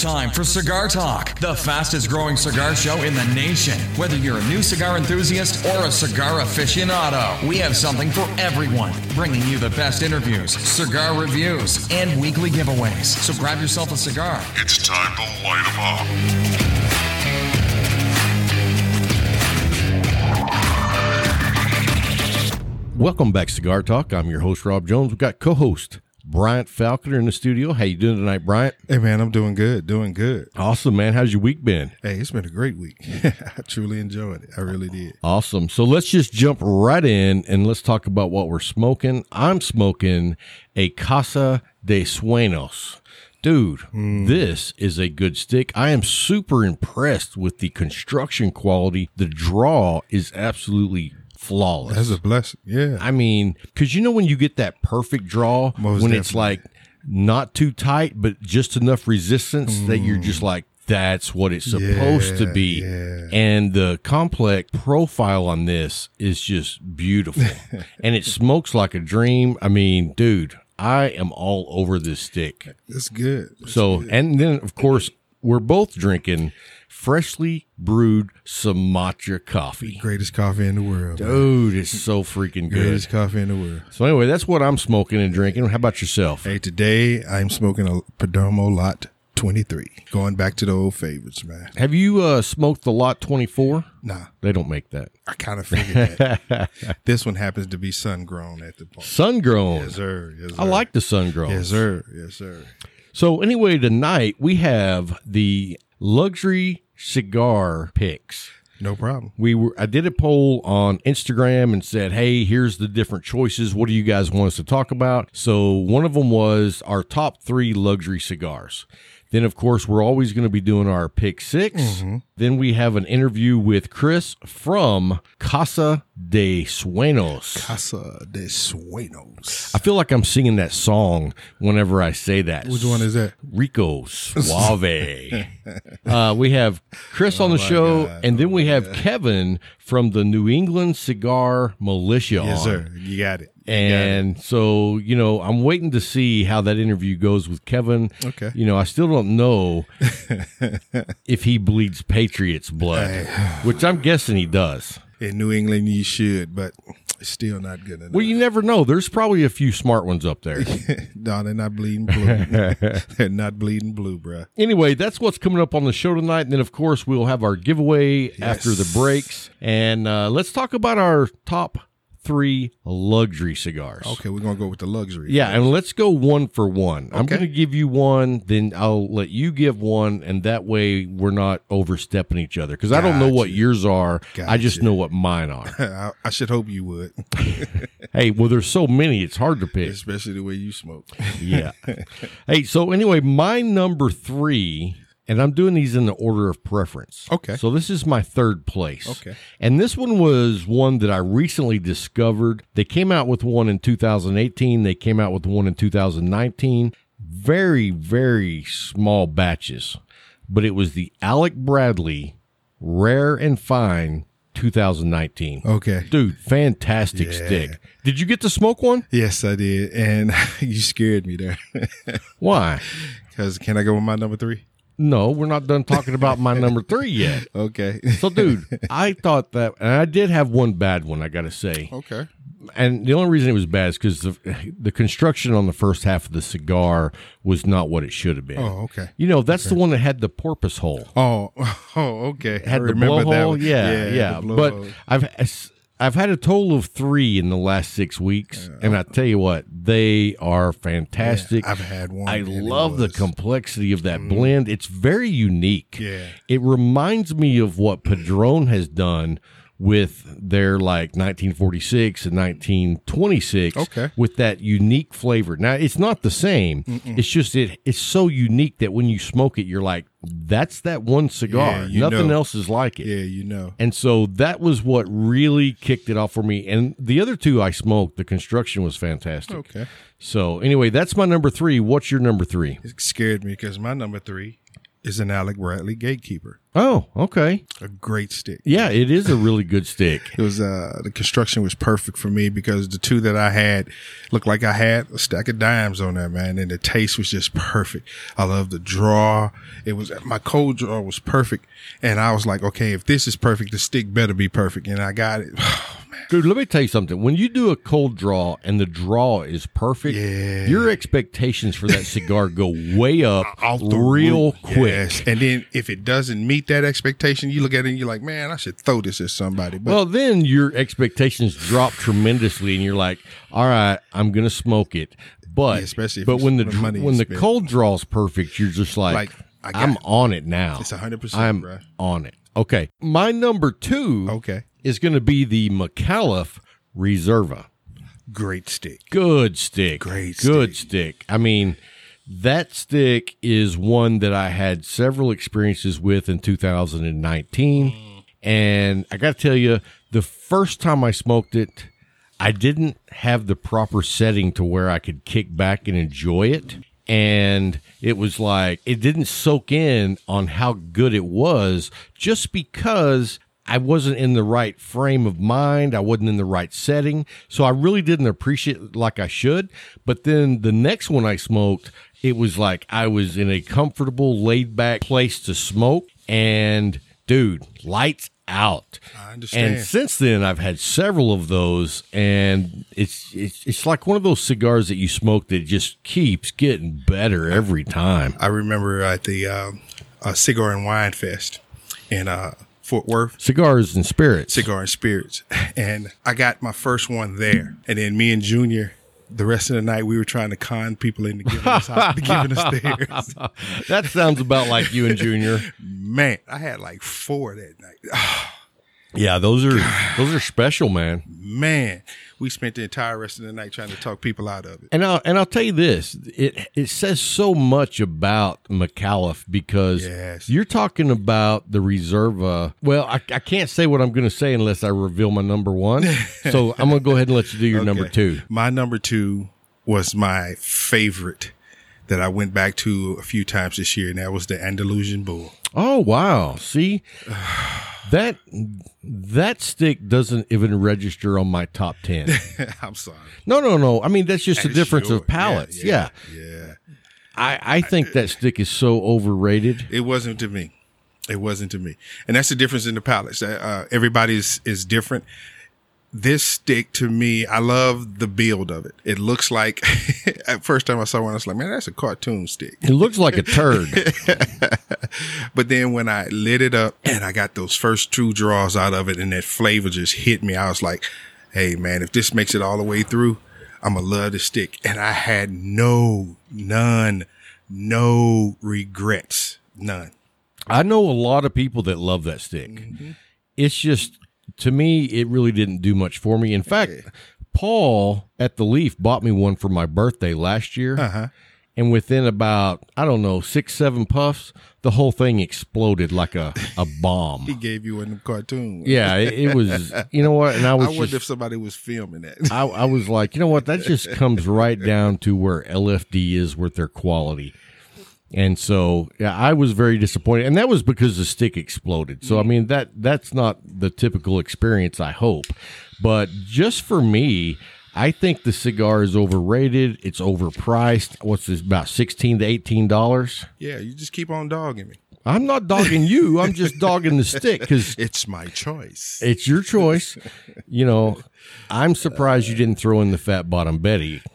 time for Cigar Talk, the fastest growing cigar show in the nation. Whether you're a new cigar enthusiast or a cigar aficionado, we have something for everyone, bringing you the best interviews, cigar reviews, and weekly giveaways. So grab yourself a cigar. It's time to light 'em up. Welcome back, Cigar Talk. I'm your host, Rob Jones. We've got co-host Bryant Falconer in the studio. How you doing tonight, Bryant? Hey, man, I'm doing good, Awesome, man. How's your week been? Hey, it's been a great week. I truly enjoyed it. I really did. Awesome. So let's just jump right in and let's talk about what we're smoking. I'm smoking a Casa de Sueños. Dude, This is a good stick. I am super impressed with the construction quality. The draw is absolutely flawless. That's a blessing. Yeah. I mean, because you know when you get that perfect draw, when it's like not too tight, but just enough resistance that you're just like, that's what it's supposed to be. Yeah. And the complex profile on this is just beautiful. And it smokes like a dream. I mean, dude, I am all over this stick. That's good. That's good. And then, of course, we're both drinking freshly brewed Sumatra coffee. Greatest coffee in the world. Dude, it's so freaking good. Greatest coffee in the world. So anyway, that's what I'm smoking and drinking. How about yourself? Hey, today I'm smoking a Perdomo Lot 23. Going back to the old favorites, man. Have you smoked the Lot 24? Nah. They don't make that. I kind of figured that. This one happens to be sun-grown at the point. Sun-grown? Yes, sir. Yes, sir. I like the sun-grown. Yes, sir. Yes, sir. So anyway, tonight we have the luxury cigar picks. No problem. I did a poll on Instagram and said, hey, here's the different choices. What do you guys want us to talk about? So one of them was our top 3 luxury cigars. Then, of course, we're always going to be doing our pick 6. Mm-hmm. Then we have an interview with Chris from Casa de Sueños. Casa de Sueños. I feel like I'm singing that song whenever I say that. Which one is that? Rico Suave. We have Chris on the show, and then we have Kevin from the New England Cigar Militia. Yes, sir. You got it. And so, I'm waiting to see how that interview goes with Kevin. Okay. I still don't know if he bleeds Patriots blood, which I'm guessing he does. In New England, you should, but it's still not good enough. Well, you never know. There's probably a few smart ones up there. No, they're not bleeding blue. They're not bleeding blue, bruh. Anyway, that's what's coming up on the show tonight. And then, of course, we'll have our giveaway after the breaks. And let's talk about our top 3 luxury cigars. Okay, we're going to go with the luxury. Yeah, and let's go one for one. Okay. I'm going to give you one, then I'll let you give one, and that way we're not overstepping each other. Because I don't know what yours are. I just know what mine are. I should hope you would. Hey, well, there's so many, it's hard to pick. Especially the way you smoke. Yeah. Hey, so anyway, my number 3... and I'm doing these in the order of preference. Okay. So this is my 3rd place. Okay. And this one was one that I recently discovered. They came out with one in 2018. They came out with one in 2019. Very, very small batches. But it was the Alec Bradley Rare and Fine 2019. Okay. Dude, fantastic stick. Did you get to smoke one? Yes, I did. And you scared me there. Why? Because can I go with my number 3? No, we're not done talking about my number 3 yet. Okay. So, dude, I thought that, and I did have one bad one, I got to say. Okay. And the only reason it was bad is because the construction on the first half of the cigar was not what it should have been. Oh, okay. That's the one that had the porpoise hole. Oh, okay. Had the blowhole? Yeah. The But blowhole. I've had a total of 3 in the last 6 weeks, and I tell you what, they are fantastic. Yeah, I've had one. I love the complexity of that blend. It's very unique. Yeah. It reminds me of what Padron has done with their 1946 and 1926 with that unique flavor. Now, it's not the same. It's just it's so unique that when you smoke it, you're like, that's that one cigar. Nothing else is like it. Yeah, And so that was what really kicked it off for me. And the other 2 I smoked, the construction was fantastic. Okay. So anyway, that's my number 3. What's your number 3? It scared me because my number 3 is an Alec Bradley Gatekeeper. Oh, okay. A great stick. Yeah, it is a really good stick. It was the construction was perfect for me because the two that I had looked like I had a stack of dimes on there, man, and the taste was just perfect. I love the draw. It was my cold draw was perfect, and I was like, okay, if this is perfect, the stick better be perfect, and I got it. Dude, let me tell you something. When you do a cold draw and the draw is perfect, your expectations for that cigar go way up real quick. Yes. And then if it doesn't meet that expectation, you look at it and you're like, man, I should throw this at somebody. But well, then your expectations drop tremendously, and you're like, all right, I'm going to smoke it. But yeah, especially if when it's money when the spent. cold draw is perfect, you're just like I'm on it now. It's 100%. I'm bro. on it. Okay. My number 2 Okay. is going to be the McAuliffe Reserva. Great stick. Good stick. Good stick. I mean, that stick is one that I had several experiences with in 2019. And I got to tell you, the first time I smoked it, I didn't have the proper setting to where I could kick back and enjoy it. And it was like, it didn't soak in on how good it was just because I wasn't in the right frame of mind. I wasn't in the right setting. So I really didn't appreciate it like I should. But then the next one I smoked, it was like I was in a comfortable, laid back place to smoke. And dude, lights out. I understand. And since then, I've had several of those, and it's like one of those cigars that you smoke that just keeps getting better every time. I remember at the Cigar and Wine Fest in Fort Worth. Cigars and Spirits. Cigar and Spirits. And I got my first one there. And then me and Junior, the rest of the night, we were trying to con people into giving us theirs. That sounds about like you and Junior. Man, I had like 4 that night. Yeah, those are special, man. Man, we spent the entire rest of the night trying to talk people out of it. And I'll tell you this, it says so much about McAuliffe because you're talking about the Reserva. Well, I can't say what I'm going to say unless I reveal my number 1. So I'm going to go ahead and let you do your number 2. My number 2 was my favorite that I went back to a few times this year, and that was the Andalusian Bull. Oh, wow. See, that stick doesn't even register on my top 10. I'm sorry. No. I mean, that's just a difference of palates. Yeah. I think that stick is so overrated. It wasn't to me. And that's the difference in the palates. Everybody is different. This stick, to me, I love the build of it. It looks like, at first time I saw one, I was like, man, that's a cartoon stick. It looks like a turd. But then when I lit it up and I got those first 2 draws out of it and that flavor just hit me, I was like, hey, man, if this makes it all the way through, I'm going to love this stick. And I had no regrets. None. I know a lot of people that love that stick. Mm-hmm. It's just, to me, it really didn't do much for me. In fact, Paul at the Leaf bought me one for my birthday last year. Uh-huh. And within about, 6-7 puffs, the whole thing exploded like a bomb. He gave you one of them cartoons. Yeah, it was, you know what? And I wonder if somebody was filming that. I was like, you know what? That just comes right down to where LFD is with their quality. And so, yeah, I was very disappointed. And that was because the stick exploded. So, I mean, that's not the typical experience, I hope. But just for me, I think the cigar is overrated. It's overpriced. What's this, about $16 to $18? Yeah, you just keep on dogging me. I'm not dogging you. I'm just dogging the stick because it's my choice. It's your choice. You know, I'm surprised you didn't throw in the Fat Bottom Betty.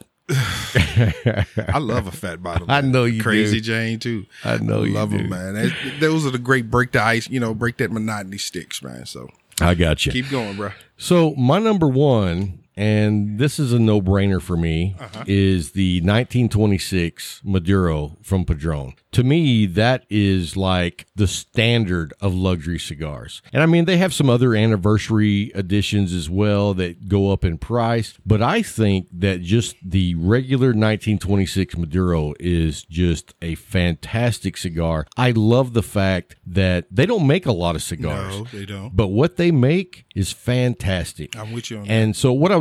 I love a fat bottom. I know you Crazy do. Jane too. I know you love do. them, man. Those are the great break the ice, break that monotony sticks, man. So I got you. Keep going, bro. So my number 1, and this is a no-brainer for me, is the 1926 Maduro from Padron. To me, that is like the standard of luxury cigars. And I mean, they have some other anniversary editions as well that go up in price. But I think that just the regular 1926 Maduro is just a fantastic cigar. I love the fact that they don't make a lot of cigars. No, they don't. But what they make is fantastic. I'm with you on that. And so what I was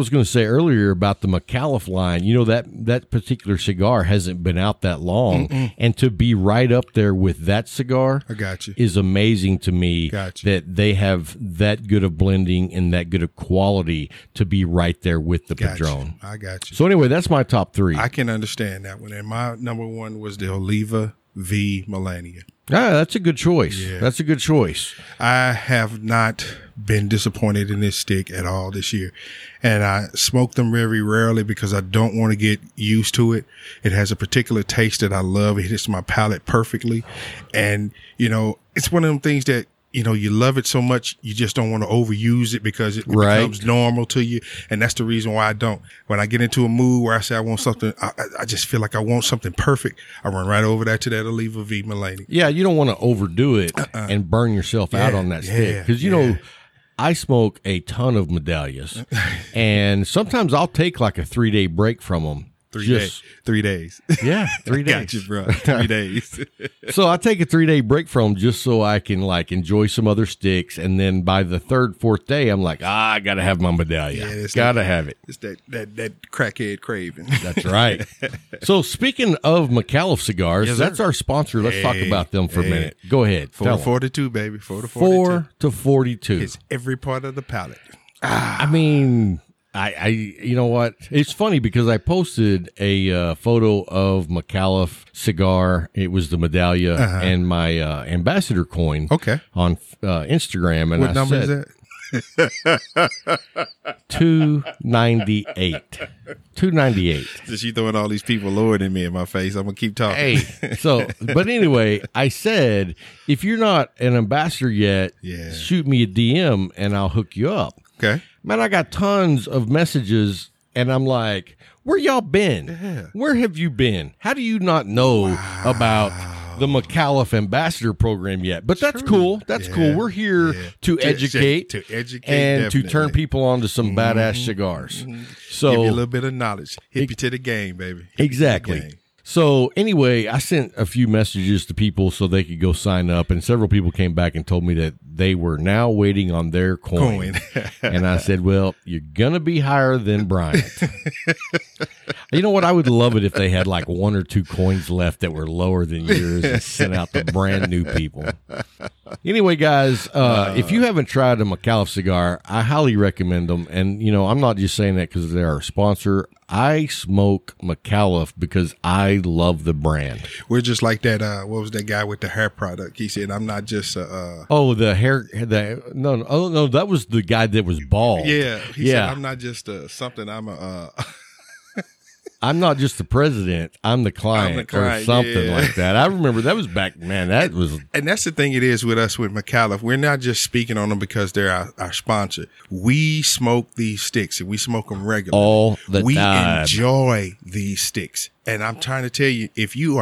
was going to say earlier about the McAuliffe line. You know, that particular cigar hasn't been out that long, and to be right up there with that cigar, I got you. is amazing to me. Got you. That they have that good of blending and that good of quality to be right there with the Got you. Padron. I got you. So anyway, that's my top three. I can understand that one. And my number one was the Oliva V Melania. That's a good choice. Yeah. That's a good choice. I have not been disappointed in this stick at all this year. And I smoke them very rarely because I don't want to get used to it. It has a particular taste that I love. It hits my palate perfectly. And, you know, it's one of them things that, you know, you love it so much, you just don't want to overuse it because it becomes normal to you. And that's the reason why I don't. When I get into a mood where I say I want something, I just feel like I want something perfect, I run right over that to that Oliva V Melania. Yeah, you don't want to overdo it and burn yourself out on that stick. Because, you know, I smoke a ton of Medallias, and sometimes I'll take like a 3-day break from them. 3 days. 3 days. Yeah, 3 days. Got you, bro. 3 days. So I take a 3-day break from them just so I can like enjoy some other sticks, and then by the third, fourth day, I'm like, I gotta have my Medallia. Gotta have it. It's that crackhead craving. That's right. So speaking of McAuliffe cigars, Yes, sir. that's our sponsor. Let's talk about them for a minute. Go ahead. 4 Tell to 'em. 42, baby. 4 to 42. 4 to 42. It's every part of the palate. I mean, I you know what? It's funny because I posted a photo of McAuliffe cigar. It was the Medallia and my ambassador coin. Okay. On Instagram, and What I number said, is that? 298. 298. Since you throwing all these people lower than me in my face, I'm gonna keep talking. Hey, so, but anyway, I said, if you're not an ambassador yet, Yeah. shoot me a DM and I'll hook you up. Okay. Man, I got tons of messages, and I'm like, where y'all been? Yeah. Where have you been? How do you not know about the McAuliffe Ambassador Program yet? But that's cool. That's cool. We're here to educate, to educate, and to definitely. turn people on to some badass cigars. So Give you a little bit of knowledge. Hip you to the game, baby. Hip you to the exactly. game. So anyway, I sent a few messages to people so they could go sign up, and several people came back and told me that they were now waiting on their coin. And I said, well, you're going to be higher than Bryant. You know what? I would love it if they had like 1 or 2 coins left that were lower than yours and sent out to brand new people. Anyway, guys, if you haven't tried a McAuliffe cigar, I highly recommend them. And, you know, I'm not just saying that because they're our sponsor. I smoke McAuliffe because I love the brand. We're just like that. What was that guy with the hair product? He said, "I'm not just Oh, the hair. No, that was the guy that was bald. yeah." He said, "I'm not just something. I'm a." I'm not just the president. I'm the client, or something like that. I remember that was back. Man, that was. And that's the thing it is with us with McAuliffe. We're not just speaking on them because they're our sponsor. We smoke these sticks and we smoke them regularly. All the we time. enjoy these sticks. And I'm trying to tell you, if you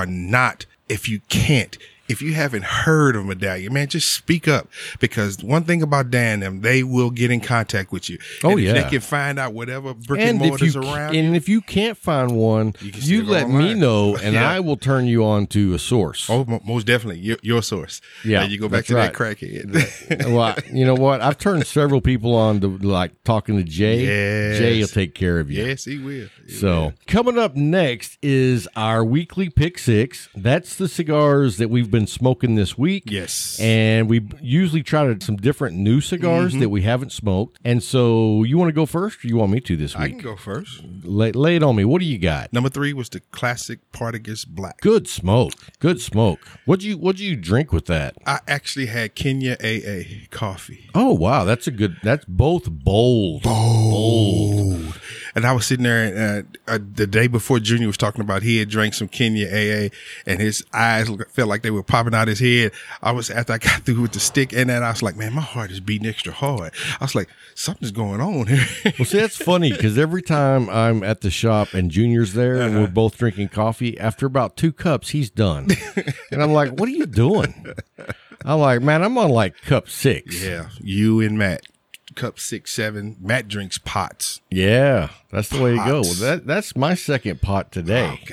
can't, if you haven't heard of Medallia, man, just speak up, because one thing about Dan, them, they will get in contact with you. Oh, and if yeah. they can find out whatever brick and mortars around. And if you can't find one, can you still go let me online. know, and Yeah. I will turn you on to a source. Oh, most definitely. Your source. Yeah, And you go back that's to right. that crackhead. Well, you know what? I've turned several people on to like talking to Jay. Yes. Jay will take care of you. Yes, he will. He So will. coming up next is our weekly pick 6. That's the cigars that we've been smoking this week. Yes. And we usually try to some different new cigars that we haven't smoked. And so you want to go first, or you want me to this I week? can go first. Lay it on me. What do you got? Number 3 was the classic Partagas Black. Good smoke. Good smoke. What'd you drink with that? I actually had Kenya AA coffee. Oh wow, that's both bold. Bold. And I was sitting there the day before Junior was talking about he had drank some Kenya AA and his eyes felt like they were popping out his head. After I got through with the stick and that, I was like, man, my heart is beating extra hard. I was like, something's going on here. Well, see, that's funny because every time I'm at the shop and Junior's there and we're both drinking coffee, after about 2 cups, he's done. And I'm like, what are you doing? I'm like, man, I'm on like cup 6. Yeah, you and Matt. Cup 6, 7. Matt drinks pots. Yeah, that's the way to go. Pots. That's my second pot today. Oh, gosh.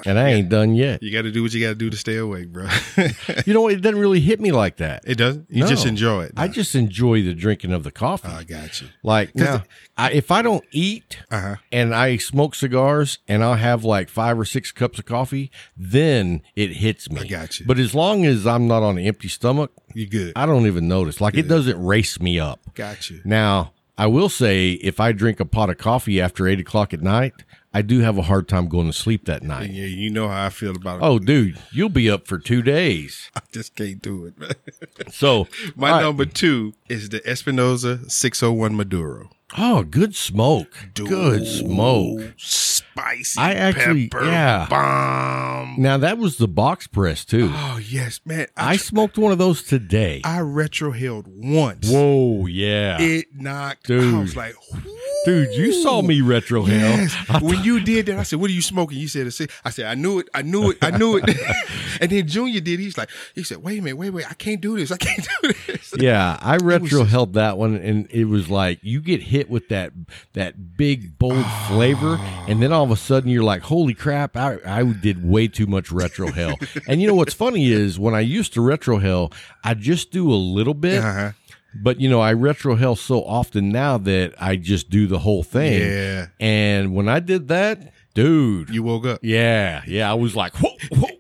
and I ain't done yet. You got to do what you got to do to stay awake, bro. You know, it doesn't really hit me like that. It doesn't? You No. just enjoy it. I just enjoy the drinking of the coffee. I got you. Like, now, if I don't eat Uh-huh. and I smoke cigars and I'll have like 5 or 6 cups of coffee, then it hits me. I got you. But as long as I'm not on an empty stomach, You good. I don't even notice. Like, it doesn't race me up. Got you. Now, I will say, if I drink a pot of coffee after 8 o'clock at night, I do have a hard time going to sleep that night. Yeah, you know how I feel about it. Oh, dude, you'll be up for 2 days. I just can't do it, man. So, My all right. number 2 is the Espinosa 601 Maduro. Oh, good smoke. Good smoke. Spicy I actually- pepper yeah. bomb. Now, that was the box press, too. Oh, yes, man. I smoked one of those today. I retrohaled once. Whoa, yeah. It knocked. Dude. I was like, Dude, you saw me retro hell. yes. When you did that, I said, "What are you smoking?" You said, "I said, I knew it. And then Junior did. He said, "Wait a minute, I can't do this. I can't do this." Yeah, I retro just- held that one, and it was like you get hit with that big bold flavor, and then all of a sudden you're like, "Holy crap! I did way too much retro hell." And you know what's funny is when I used to retro hell, I just do a little bit. Uh-huh. But, you know, I retro hell so often now that I just do the whole thing. Yeah. And when I did that, dude. You woke up. Yeah. I was like, whoa, whoa.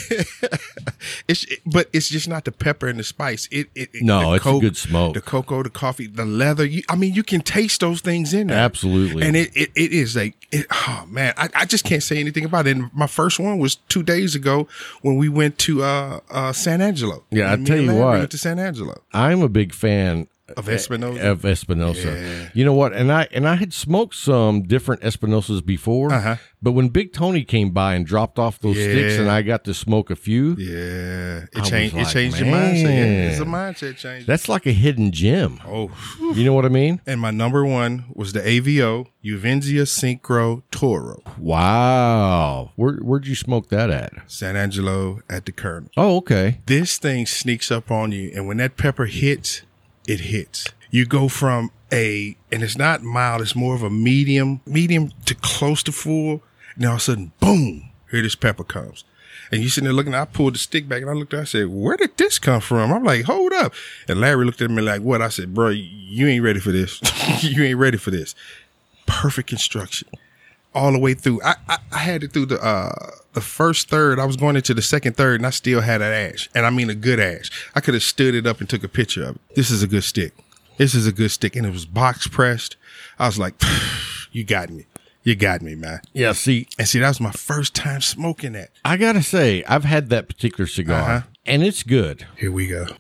But it's just not the pepper and the spice. No, the it's a good smoke. The cocoa, the coffee, the leather. You can taste those things in there. Absolutely. And it is oh man, I just can't say anything about it. And my first one was 2 days ago when we went to San Angelo. Yeah, I Me tell and you Larry what. went to San Angelo. I'm a big fan Of Espinosa? Of Espinosa. Yeah. You know what? And I had smoked some different Espinosas before, Uh-huh. but when Big Tony came by and dropped off those sticks Yeah. and I got to smoke a few, Yeah, I was It like, changed your mindset. Yeah, man. it's a mindset change. that's like a hidden gem. Oh, You know what I mean? and my number 1 was the AVO Uvenzia Synchro Toro, Wow. Where'd you smoke that at? San Angelo at the Colonel. Oh, okay. This thing sneaks up on you, and when that pepper hits, it hits. You go from and it's not mild, it's more of a medium to close to full, and all of a sudden, boom, here this pepper comes. And you sitting there looking, I pulled the stick back and I looked at it, I said, where did this come from? I'm like, hold up. And Larry looked at me like, what? I said, bro, you ain't ready for this. You ain't ready for this. Perfect construction. All the way through. I had it through the first third. I was going into the second third and I still had an ash. And I mean a good ash. I could have stood it up and took a picture of it. This is a good stick. And it was box pressed. I was like, you got me. You got me, man. Yeah, see, That was my first time smoking that. I got to say, I've had that particular cigar, Uh-huh. and it's good. Here we go.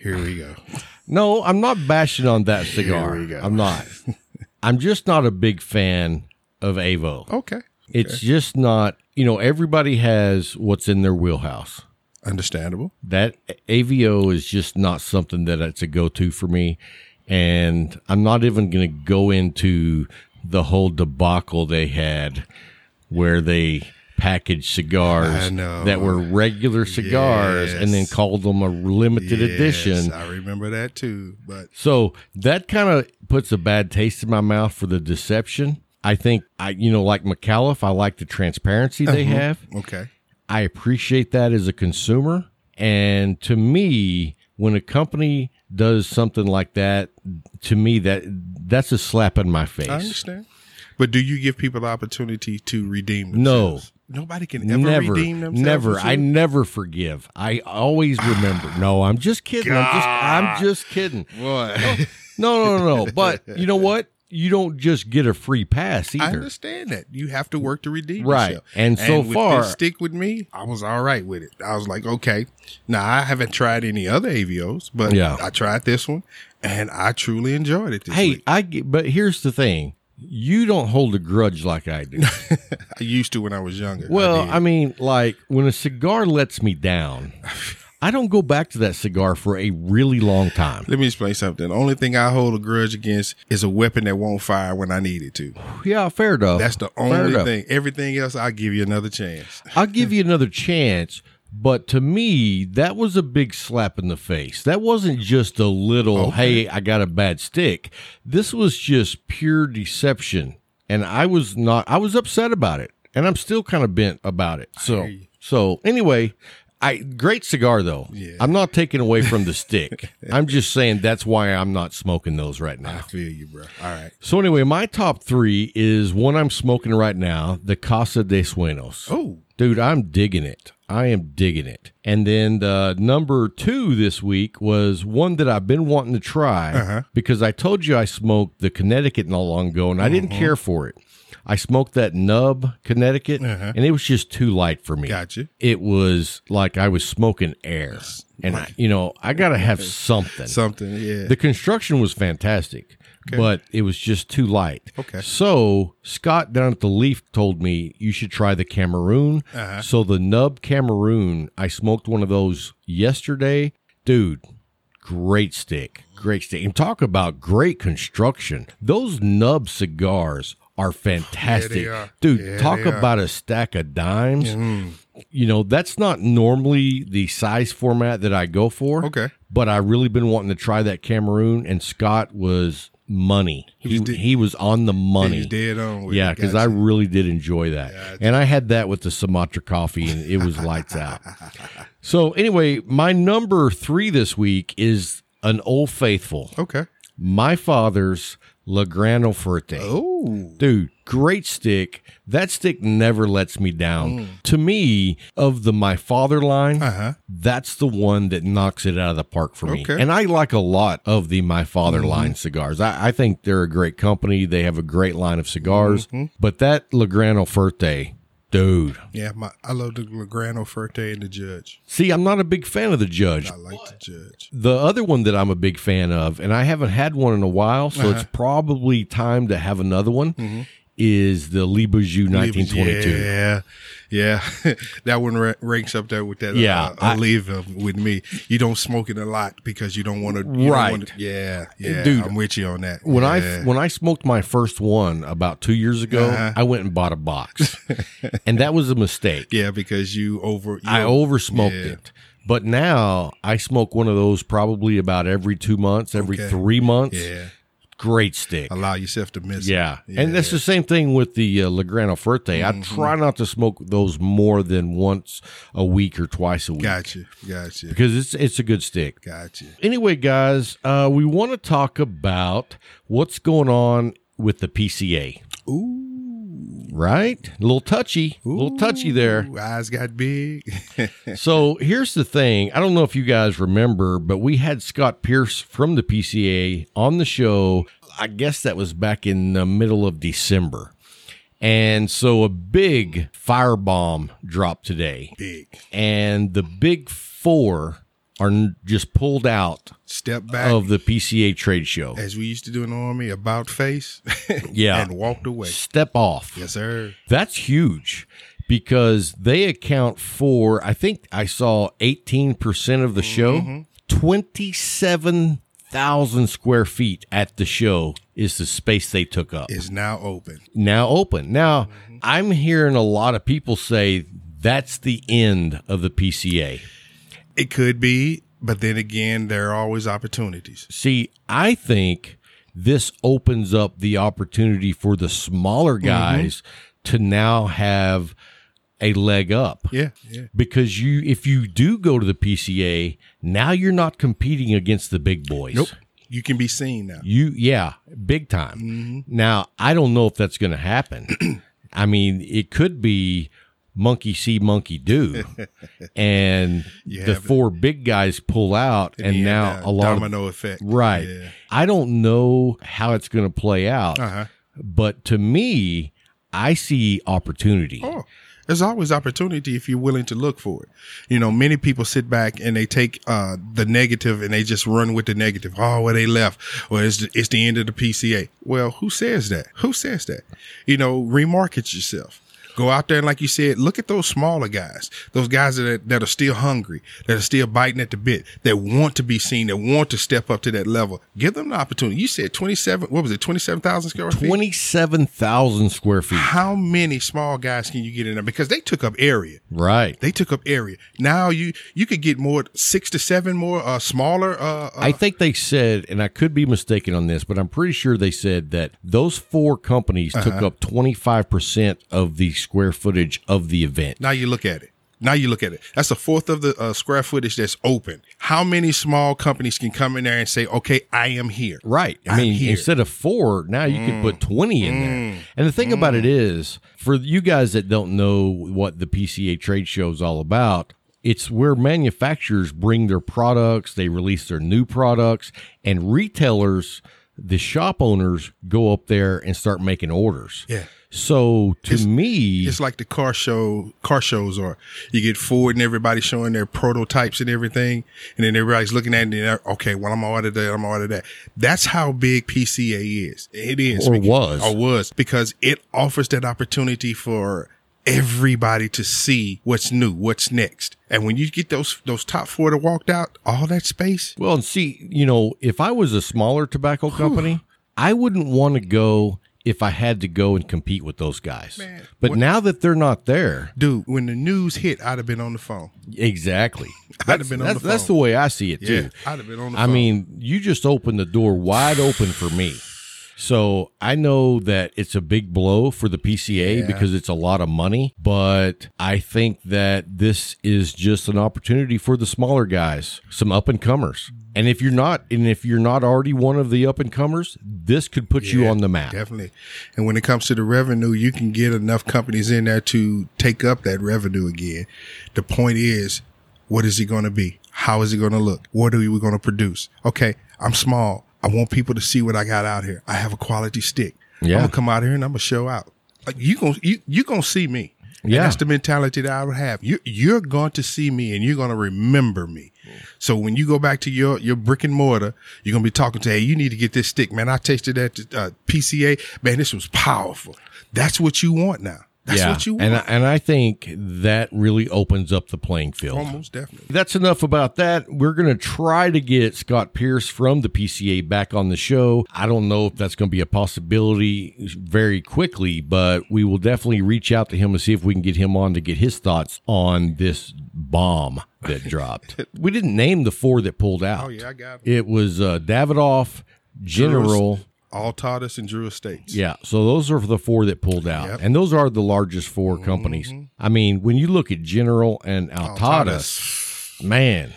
No, I'm not bashing on that cigar. we go. I'm not. I'm just not a big fan of Avo. Okay. It's just not, everybody has what's in their wheelhouse. Understandable. That AVO is just not something that it's a go-to for me. And I'm not even going to go into the whole debacle they had where they packaged cigars I know. that were regular cigars Yes. and then called them a limited edition. I remember that too. But So that kind of puts a bad taste in my mouth for the deception. I think like McAuliffe, I like the transparency they have. okay. I appreciate that as a consumer. And to me, when a company does something like that, to me, that's a slap in my face. I understand. But do you give people the opportunity to redeem No. themselves? Nobody can ever redeem themselves. Never. with I you? never forgive. I always remember. No, I'm just kidding. I'm just kidding. What? No. But you know what? You don't just get a free pass either. I understand that. You have to work to redeem Right. yourself. And so with far- this stick with me, I was all right with it. I was like, okay. Now, I haven't tried any other AVOs, but Yeah. I tried this one, and I truly enjoyed it this Hey, week. but here's the thing. You don't hold a grudge like I do. I used to when I was younger. Well, did. I mean, like when a cigar lets me down, I don't go back to that cigar for a really long time. Let me explain something. The only thing I hold a grudge against is a weapon that won't fire when I need it to. Yeah, fair enough. That's the Fair only enough. thing. Everything else, I'll give you another chance. I'll give you another chance, but to me, that was a big slap in the face. That wasn't just a little, hey, I got a bad stick. This was just pure deception. And I was upset about it. and I'm still kind of bent about it. So anyway, great cigar though. Yeah. I'm not taking away from the stick. I'm just saying that's why I'm not smoking those right I now. feel you, bro. All right. So anyway, my top 3 is one I'm smoking right now, the Casa de Sueños. Oh, Dude, I'm digging it. I am digging it. And then the number 2 this week was one that I've been wanting to try because I told you I smoked the Connecticut not long ago, and I didn't care for it. I smoked that Nub Connecticut, and it was just too light for me. Gotcha. It was like I was smoking air. And, I got to have something. Something, yeah. The construction was fantastic, but it was just too light. Okay. So Scott down at the Leaf told me you should try the Cameroon. So the Nub Cameroon, I smoked one of those yesterday. Dude, great stick. Great stick. And talk about great construction. Those Nub cigars are fantastic. Yeah, they are. Dude, Yeah, talk they are. about a stack of dimes. That's not normally the size format that I go for. Okay. But I really been wanting to try that Cameroon, and Scott was money. He was on the money. He was dead on with it. Yeah, because I really did enjoy that. And I had that with the Sumatra coffee, and it was lights out. So anyway, my number 3 this week is an Old Faithful. Okay. My father's La Grano Fuerte. Oh. Dude, great stick. That stick never lets me down. To me, of the My Father line, that's the one that knocks it out of the park for me. Okay. And I like a lot of the My Father line cigars. I think they're a great company. They have a great line of cigars. But that La Grano Fuerte, dude. Yeah, I love the Grano Fuerte and the Judge. See, I'm not a big fan of the Judge. I like the Judge. The other one that I'm a big fan of, and I haven't had one in a while, so it's probably time to have another one, is the Le Bijou 1922. Yeah. That one ranks up there with that. Oliva with me. You don't smoke it a lot because you don't want to. Right. Yeah. Dude, I'm with you on that. When I smoked my first one about 2 years ago, I went and bought a box, and that was a mistake. Yeah, because I over smoked it. But now I smoke one of those probably about every 2 months, every 3 months. Yeah. Great stick. Allow yourself to miss Yeah. it. And that's the same thing with the La Grano Fuerte. I try not to smoke those more than once a week or twice a week. Gotcha. Because it's a good stick. Gotcha. Anyway, guys, we want to talk about what's going on with the PCA. Ooh. Right? A little touchy there. Eyes got big. So here's the thing. I don't know if you guys remember, but we had Scott Pierce from the PCA on the show. I guess that was back in the middle of December. And so a big firebomb dropped today. Big. And the big 4 are just pulled out Step back of the PCA trade show. as we used to do in the Army, about face. Yeah. And walked away. Step off. Yes, sir. That's huge because they account for, I think I saw 18% of the show. 27,000 square feet at the show is the space they took up. Is now open. Now, I'm hearing a lot of people say that's the end of the PCA. It could be, but then again, there are always opportunities. See, I think this opens up the opportunity for the smaller guys to now have a leg up. Yeah. Because if you do go to the PCA, now you're not competing against the big boys. Nope. You can be seen now. Big time. Now, I don't know if that's going to happen. I mean, it could be monkey see, monkey do. And the 4 big guys pull out, and now a lot domino effect. Right. Yeah. I don't know how it's going to play out, but to me, I see opportunity. Oh, there's always opportunity if you're willing to look for it. Many people sit back and they take the negative and they just run with the negative. Oh, well, they left. Well, it's the end of the PCA. Well, who says that? Remarket yourself. Go out there and, like you said, look at those smaller guys, those guys that are still hungry, that are still biting at the bit, that want to be seen, that want to step up to that level. Give them the opportunity. You said 27,000 square feet? 27,000 square feet. How many small guys can you get in there? Because they took up area. Right. They took up area. Now you could get 6 to 7 more smaller. I think they said, and I could be mistaken on this, but I'm pretty sure they said that those 4 companies took up 25% of the square footage of the event. Now you look at it. That's a fourth of the square footage that's open. How many small companies can come in there and say, okay, I am here? Right. I mean, instead of 4, now you can put 20 in there. And the thing about it is, for you guys that don't know what the PCA trade show is all about, it's where manufacturers bring their products, they release their new products, and retailers, the shop owners, go up there and start making orders. Yeah. So me, it's like the car shows are. You get Ford and everybody showing their prototypes and everything, and then everybody's looking at it and they're, okay, well, I'm gonna order that, I'm gonna order that. That's how big PCA is. It is. Or was. Because it offers that opportunity for everybody to see what's new, what's next. And when you get those top 4 that walked out, all that space. Well, and see, if I was a smaller tobacco company, I wouldn't want to go if I had to go and compete with those guys. Man, but now that they're not there. Dude, when the news hit, I'd have been on the phone. Exactly. I'd have been on the phone. That's the way I see it, too. Yeah, I'd have been on the phone. I mean, you just opened the door wide open for me. So I know that it's a big blow for the PCA because it's a lot of money, but I think that this is just an opportunity for the smaller guys, some up and comers. And if you're not already one of the up and comers, this could put you on the map. Definitely. And when it comes to the revenue, you can get enough companies in there to take up that revenue again. The point is, what is it going to be? How is it going to look? What are we going to produce? Okay, I'm small. I want people to see what I got out here. I have a quality stick. Yeah. I'm gonna come out here and I'm gonna show out. Like you gonna see me. And that's the mentality that I would have. You're going to see me and you're going to remember me. So when you go back to your brick and mortar, you're going to be talking to, hey, you need to get this stick, man. I tasted that PCA. Man, this was powerful. That's what you want now. That's what you want. And I think that really opens up the playing field. Almost definitely. That's enough about that. We're going to try to get Scott Pierce from the PCA back on the show. I don't know if that's going to be a possibility very quickly, but we will definitely reach out to him and see if we can get him on to get his thoughts on this bomb that dropped. We didn't name the 4 that pulled out. Oh, yeah, I got it. It was Davidoff, General, Altadis and Drew Estates. Yeah, so those are the 4 that pulled out. Yep. And those are the largest 4 companies. I mean, when you look at General and Altadis, man,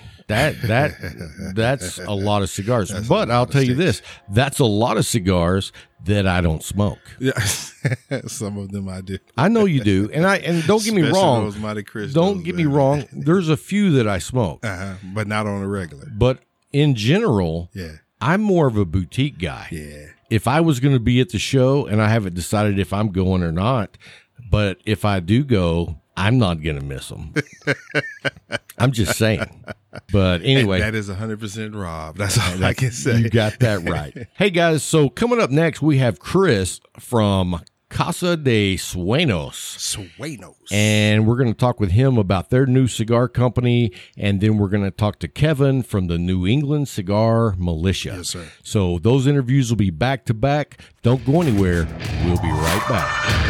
that's a lot of cigars. But I'll tell you this, that's a lot of cigars that I don't smoke. Yeah. Some of them I do. I know you do. And don't get me wrong. Don't get me wrong. There's a few that I smoke. But not on a regular. But in general, I'm more of a boutique guy. Yeah. If I was going to be at the show, and I haven't decided if I'm going or not, but if I do go, I'm not going to miss them. I'm just saying. But anyway. That is 100% Rob. That's all I can say. You got that right. Hey, guys, so coming up next, we have Chris from Casa de Sueños. And we're going to talk with him about their new cigar company, and then we're going to talk to Kevin from the New England Cigar Militia. Yes, sir. So those interviews will be back to back. Don't go anywhere. We'll be right back.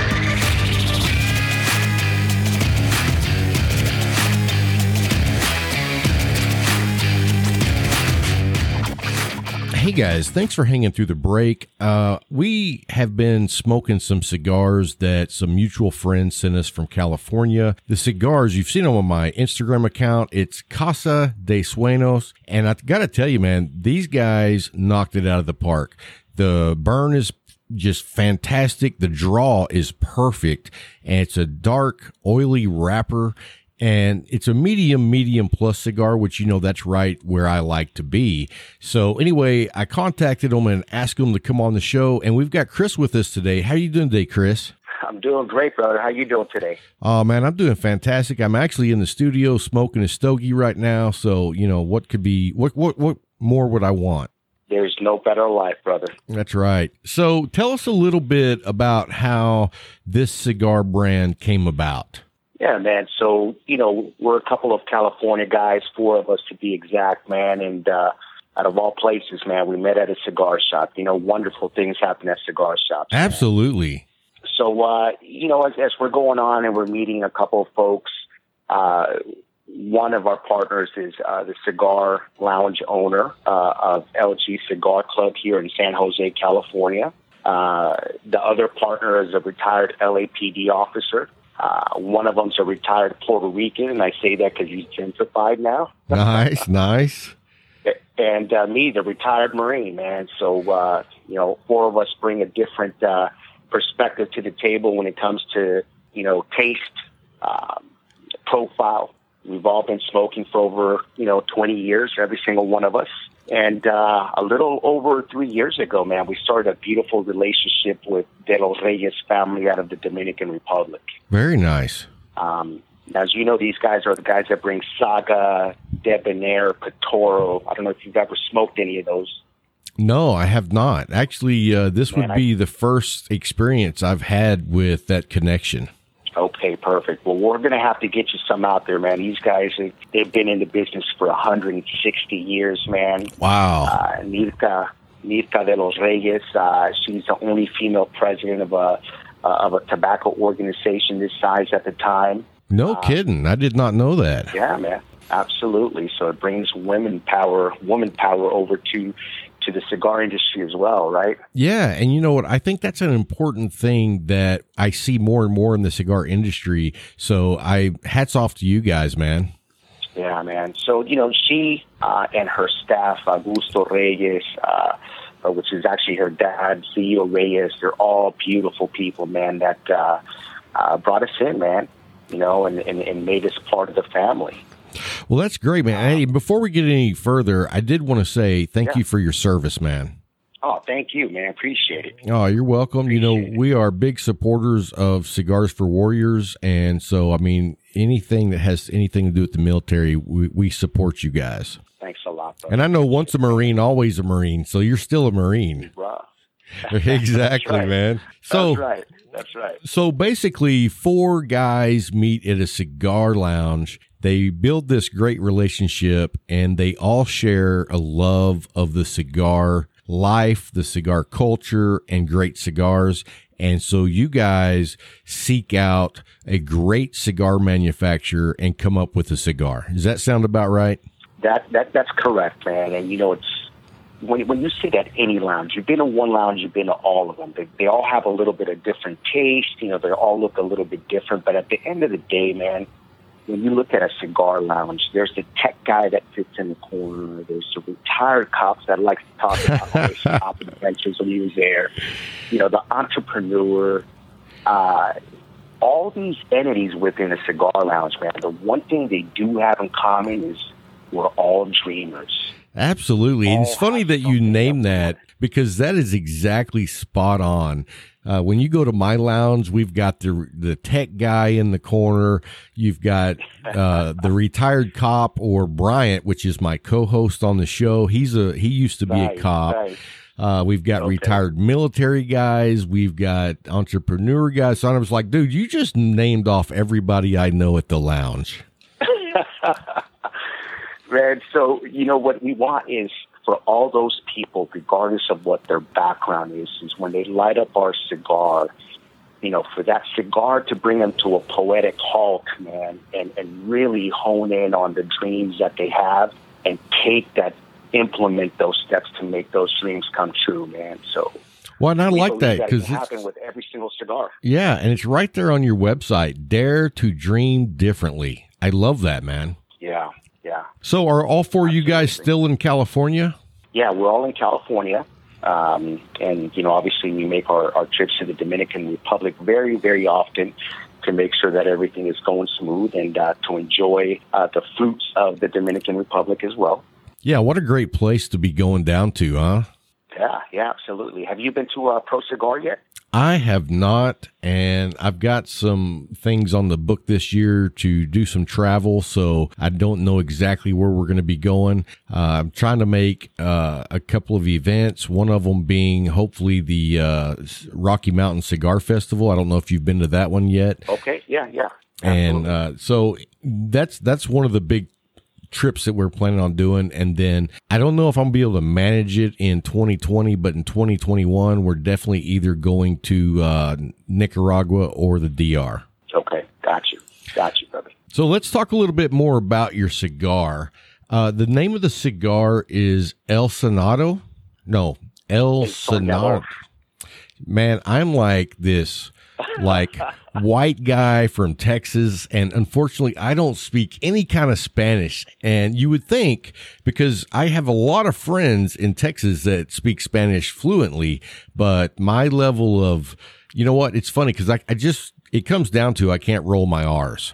Hey guys, thanks for hanging through the break. We have been smoking some cigars that some mutual friends sent us from California. The cigars, you've seen them on my Instagram account. It's Casa de Sueños. And I got to tell you, man, these guys knocked it out of the park. The burn is just fantastic. The draw is perfect. And it's a dark, oily wrapper. And it's a medium plus cigar, which, that's right where I like to be. So anyway, I contacted them and asked them to come on the show. And we've got Chris with us today. How are you doing today, Chris? I'm doing great, brother. How you doing today? Oh, man, I'm doing fantastic. I'm actually in the studio smoking a stogie right now. So, what more would I want? There's no better life, brother. That's right. So tell us a little bit about how this cigar brand came about. Yeah, man. So, we're a couple of California guys, 4 of us to be exact, man. And out of all places, man, we met at a cigar shop. Wonderful things happen at cigar shops. Absolutely. Man. So, as we're going on and we're meeting a couple of folks, one of our partners is the cigar lounge owner of LG Cigar Club here in San Jose, California. The other partner is a retired LAPD officer. One of them's a retired Puerto Rican, and I say that because he's gentrified now. Nice. And me, the retired Marine, man. So, four of us bring a different perspective to the table when it comes to, taste, profile. We've all been smoking for over, 20 years, every single one of us. And a little over 3 years ago, man, we started a beautiful relationship with De Los Reyes family out of the Dominican Republic. Very nice. As you know, these guys are the guys that bring Saga, Debonair, Patoro. I don't know if you've ever smoked any of those. No, I have not. Actually, this would be the first experience I've had with that connection. Okay, perfect. Well, we're going to have to get you some out there, man. These guys, they've been in the business for 160 years, man. Wow. Mirka de los Reyes, she's the only female president of a tobacco organization this size at the time. No kidding. I did not know that. Yeah, man. Absolutely. So it brings woman power over to the cigar industry as well, right? Yeah, and you know what? I think that's an important thing that I see more and more in the cigar industry. So hats off to you guys, man. Yeah, man. So, she and her staff, Augusto Reyes, which is actually her dad, Theo Reyes, they're all beautiful people, man, that brought us in, man, and made us part of the family. Well, that's great, man. Hey, before we get any further, I did want to say thank you for your service, man. Oh, thank you, man. Appreciate it. Oh, you're welcome. We are big supporters of Cigars for Warriors. And so, anything that has anything to do with the military, we support you guys. Thanks a lot, brother. And I know once a Marine, always a Marine. So you're still a Marine. Wow. Exactly, right, man. So That's right. So basically, four guys meet at a cigar lounge. They build this great relationship, and they all share a love of the cigar life, the cigar culture, and great cigars. And so you guys seek out a great cigar manufacturer and come up with a cigar. Does that sound about right? That's correct, man. And it's when you sit at any lounge, you've been in one lounge, you've been to all of them. They all have a little bit of different taste. They all look a little bit different. But at the end of the day, man, when you look at a cigar lounge, there's the tech guy that sits in the corner. There's the retired cops that likes to talk about all his top adventures when he was there. The entrepreneur. All these entities within a cigar lounge, man, the one thing they do have in common is we're all dreamers. Absolutely. And it's funny that you name that, because that is exactly spot on. When you go to my lounge, we've got the tech guy in the corner. You've got the retired cop, or Bryant, which is my co-host on the show. He used to be a cop. Right. We've got retired military guys. We've got entrepreneur guys. So I was like, dude, you just named off everybody I know at the lounge. Man, so what we want is for all those people, regardless of what their background is when they light up our cigar, for that cigar to bring them to a poetic halt, man, and really hone in on the dreams that they have and implement those steps to make those dreams come true, man. So, well, and I like that because it happen with every single cigar. Yeah, and it's right there on your website. Dare to dream differently. I love that, man. Yeah. So, are all four of you guys still in California? Yeah, we're all in California. And, obviously we make our trips to the Dominican Republic very, very often to make sure that everything is going smooth and to enjoy the fruits of the Dominican Republic as well. Yeah, what a great place to be going down to, huh? Yeah, absolutely. Have you been to Pro Cigar yet? I have not, and I've got some things on the book this year to do some travel, so I don't know exactly where we're going to be going. I'm trying to make a couple of events, one of them being hopefully the Rocky Mountain Cigar Festival. I don't know if you've been to that one yet. Okay, yeah. Absolutely. And so that's one of the big trips that we're planning on doing. And then I don't know if I'm gonna be able to manage it in 2020, but in 2021 we're definitely either going to Nicaragua or the DR. Okay, got you brother. So let's talk a little bit more about your cigar. The name of the cigar is El Sonado. Man, I'm like this like white guy from Texas. And unfortunately, I don't speak any kind of Spanish. And you would think, because I have a lot of friends in Texas that speak Spanish fluently, but my level of, you know what? It's funny because it comes down to I can't roll my R's.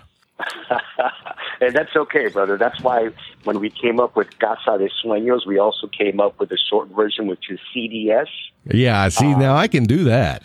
And that's okay, brother. That's why when we came up with Casa de Sueños, we also came up with a short version, which is CDS. Yeah, see, now I can do that.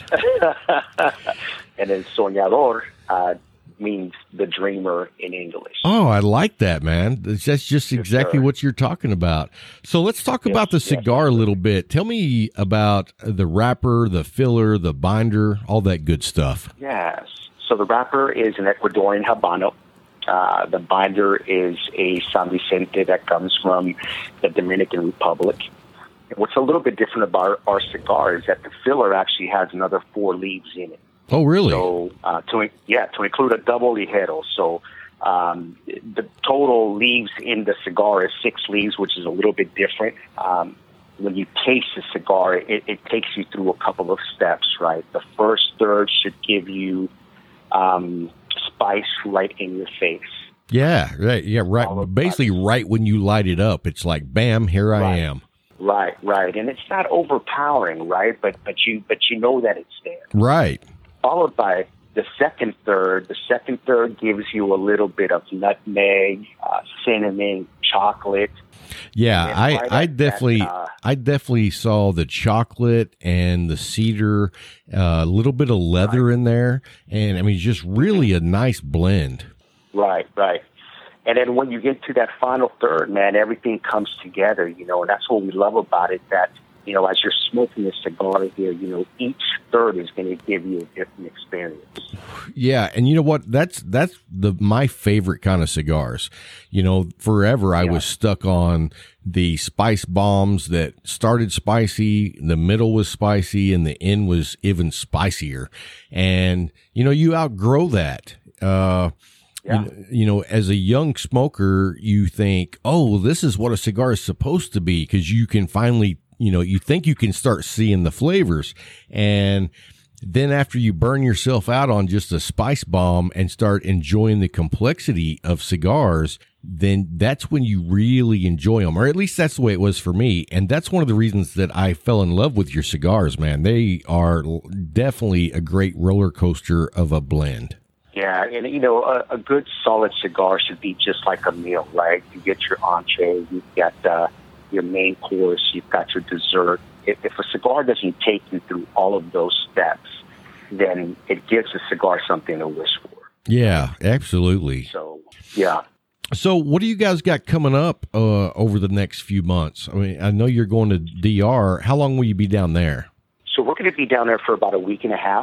And then Soñador means the dreamer in English. Oh, I like that, man. That's just exactly what you're talking about. So let's talk about the cigar a little bit. Tell me about the wrapper, the filler, the binder, all that good stuff. Yes. So the wrapper is an Ecuadorian Habano. The binder is a San Vicente that comes from the Dominican Republic. And what's a little bit different about our cigar is that the filler actually has another 4 leaves in it. Oh, really? So, to include a double ligero. So, the total leaves in the cigar is 6 leaves, which is a little bit different. When you taste the cigar, it takes you through a couple of steps, right? The first third should give you spice right in your face. Yeah, right. Yeah, right. Basically, right when you light it up, it's like, bam, here I am. Right. And it's not overpowering, right? But you know that it's there. Right. Followed by the second third. The second third gives you a little bit of nutmeg, cinnamon, chocolate. Yeah, I definitely saw the chocolate and the cedar, a little bit of leather in there, and I mean, just really a nice blend. Right. And then when you get to that final third, man, everything comes together, and that's what we love about it, that, as you're smoking a cigar here, each third is going to give you a different experience. Yeah, and you know what? That's my favorite kind of cigars. Forever I was stuck on the spice bombs that started spicy, the middle was spicy, and the end was even spicier. And, you outgrow that. As a young smoker, you think, oh, this is what a cigar is supposed to be, because you can finally, you think you can start seeing the flavors. And then after you burn yourself out on just a spice bomb and start enjoying the complexity of cigars, then that's when you really enjoy them, or at least that's the way it was for me. And that's one of the reasons that I fell in love with your cigars, man. They are definitely a great roller coaster of a blend. Yeah, and a good solid cigar should be just like a meal, right? You get your entree, you've got your main course, you've got your dessert. If a cigar doesn't take you through all of those steps, then it gives a cigar something to wish for. Yeah, absolutely. So, yeah. So what do you guys got coming up over the next few months? I mean, I know you're going to DR. How long will you be down there? So we're going to be down there for about a week and a half.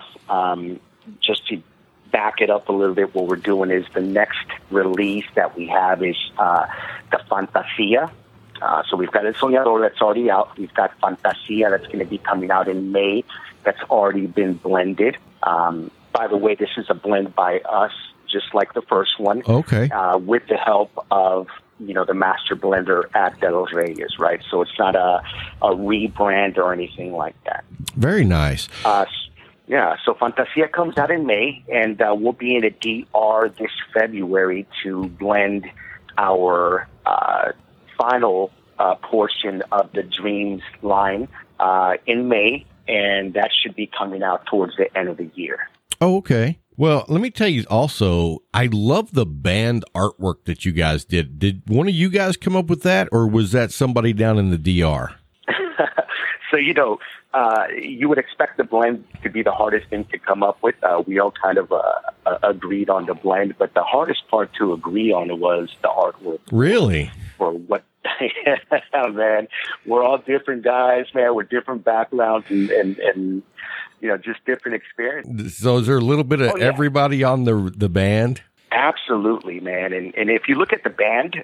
Just to back it up a little bit, what we're doing is the next release that we have is the Fantasia. So we've got El Soñador that's already out. We've got Fantasia that's going to be coming out in May that's already been blended. By the way, this is a blend by us, just like the first one. Okay. With the help of, the master blender at De Los Reyes, right? So it's not a rebrand or anything like that. Very nice. Yeah, so Fantasia comes out in May, and we'll be in a DR this February to blend our final portion of the Dreams line in May, and that should be coming out towards the end of the year. Oh, okay. Well, let me tell you also, I love the band artwork that you guys did. Did one of you guys come up with that, or was that somebody down in the DR? So, you would expect the blend to be the hardest thing to come up with. We all kind of agreed on the blend, but the hardest part to agree on was the artwork. Really? For what? Man, we're all different guys, man. We're different backgrounds and just different experiences. So is there a little bit of everybody on the band? Absolutely, man. And if you look at the band,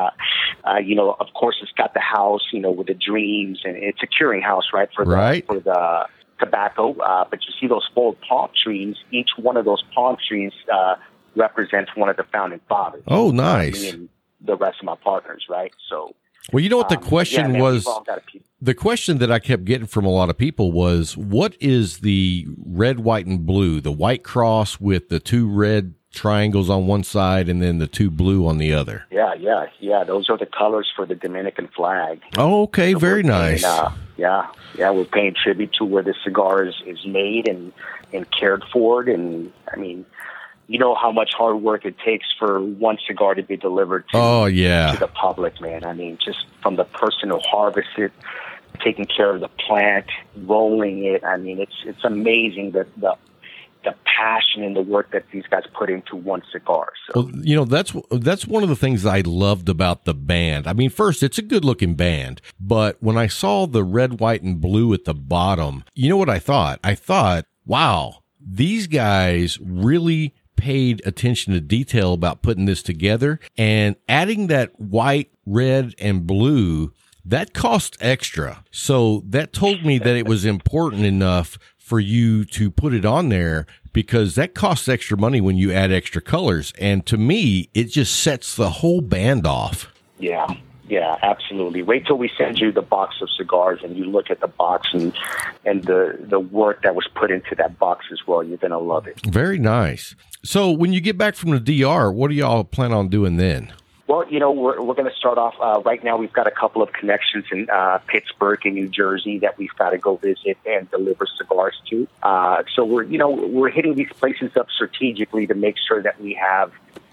of course, it's got the house, with the Dreams, and it's a curing house, right? For the tobacco. But you see those 4 palm trees. Each one of those palm trees represents one of the founding fathers. Oh, nice. Me and the rest of my partners, right? So Well, you know what the question man, was? we've all got a piece. The question that I kept getting from a lot of people was, what is the red, white, and blue? The white cross with the two red triangles on one side and then the two blue on the other. Yeah. Those are the colors for the Dominican flag. Oh, okay. So very nice. We're paying tribute to where the cigar is made and cared for. And I mean, you know how much hard work it takes for one cigar to be delivered to the public, man. I mean, just from the person who harvests it, taking care of the plant, rolling it. I mean, it's amazing that the passion and the work that these guys put into one cigar. So, well, you know, that's one of the things I loved about the band. I mean, first, it's a good looking band, but when I saw the red, white, and blue at the bottom, you know what I thought? I thought, wow, these guys really paid attention to detail about putting this together, and adding that white, red, and blue, that cost extra. So that told me that it was important enough for you to put it on there, because that costs extra money when you add extra colors. And to me, it just sets the whole band off. Yeah, absolutely. Wait till we send you the box of cigars and you look at the box and the work that was put into that box as well. You're going to love it. Very nice. So when you get back from the DR, what do y'all plan on doing then? Well, you know, we're going to start off right now. We've got a couple of connections in Pittsburgh and New Jersey that we've got to go visit and deliver cigars to. So we're hitting these places up strategically to make sure that we have,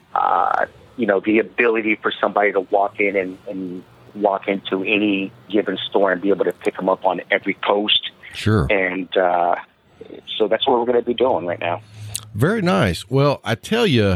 the ability for somebody to walk in and walk into any given store and be able to pick them up on every coast. Sure. And so that's what we're going to be doing right now. Very nice. Well, I tell you,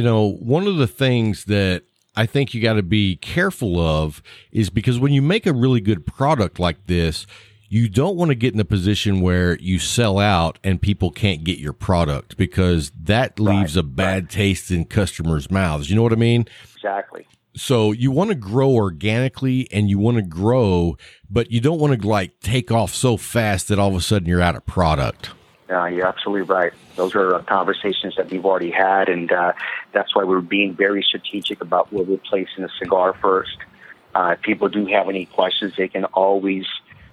one of the things that I think you got to be careful of is, because when you make a really good product like this, you don't want to get in a position where you sell out and people can't get your product, because that leaves a bad taste in customers' mouths. You know what I mean? Exactly. So you want to grow organically, and you want to grow, but you don't want to take off so fast that all of a sudden you're out of product. You're absolutely right. Those are conversations that we've already had, and that's why we're being very strategic about where we're placing the cigar first. If people do have any questions, they can always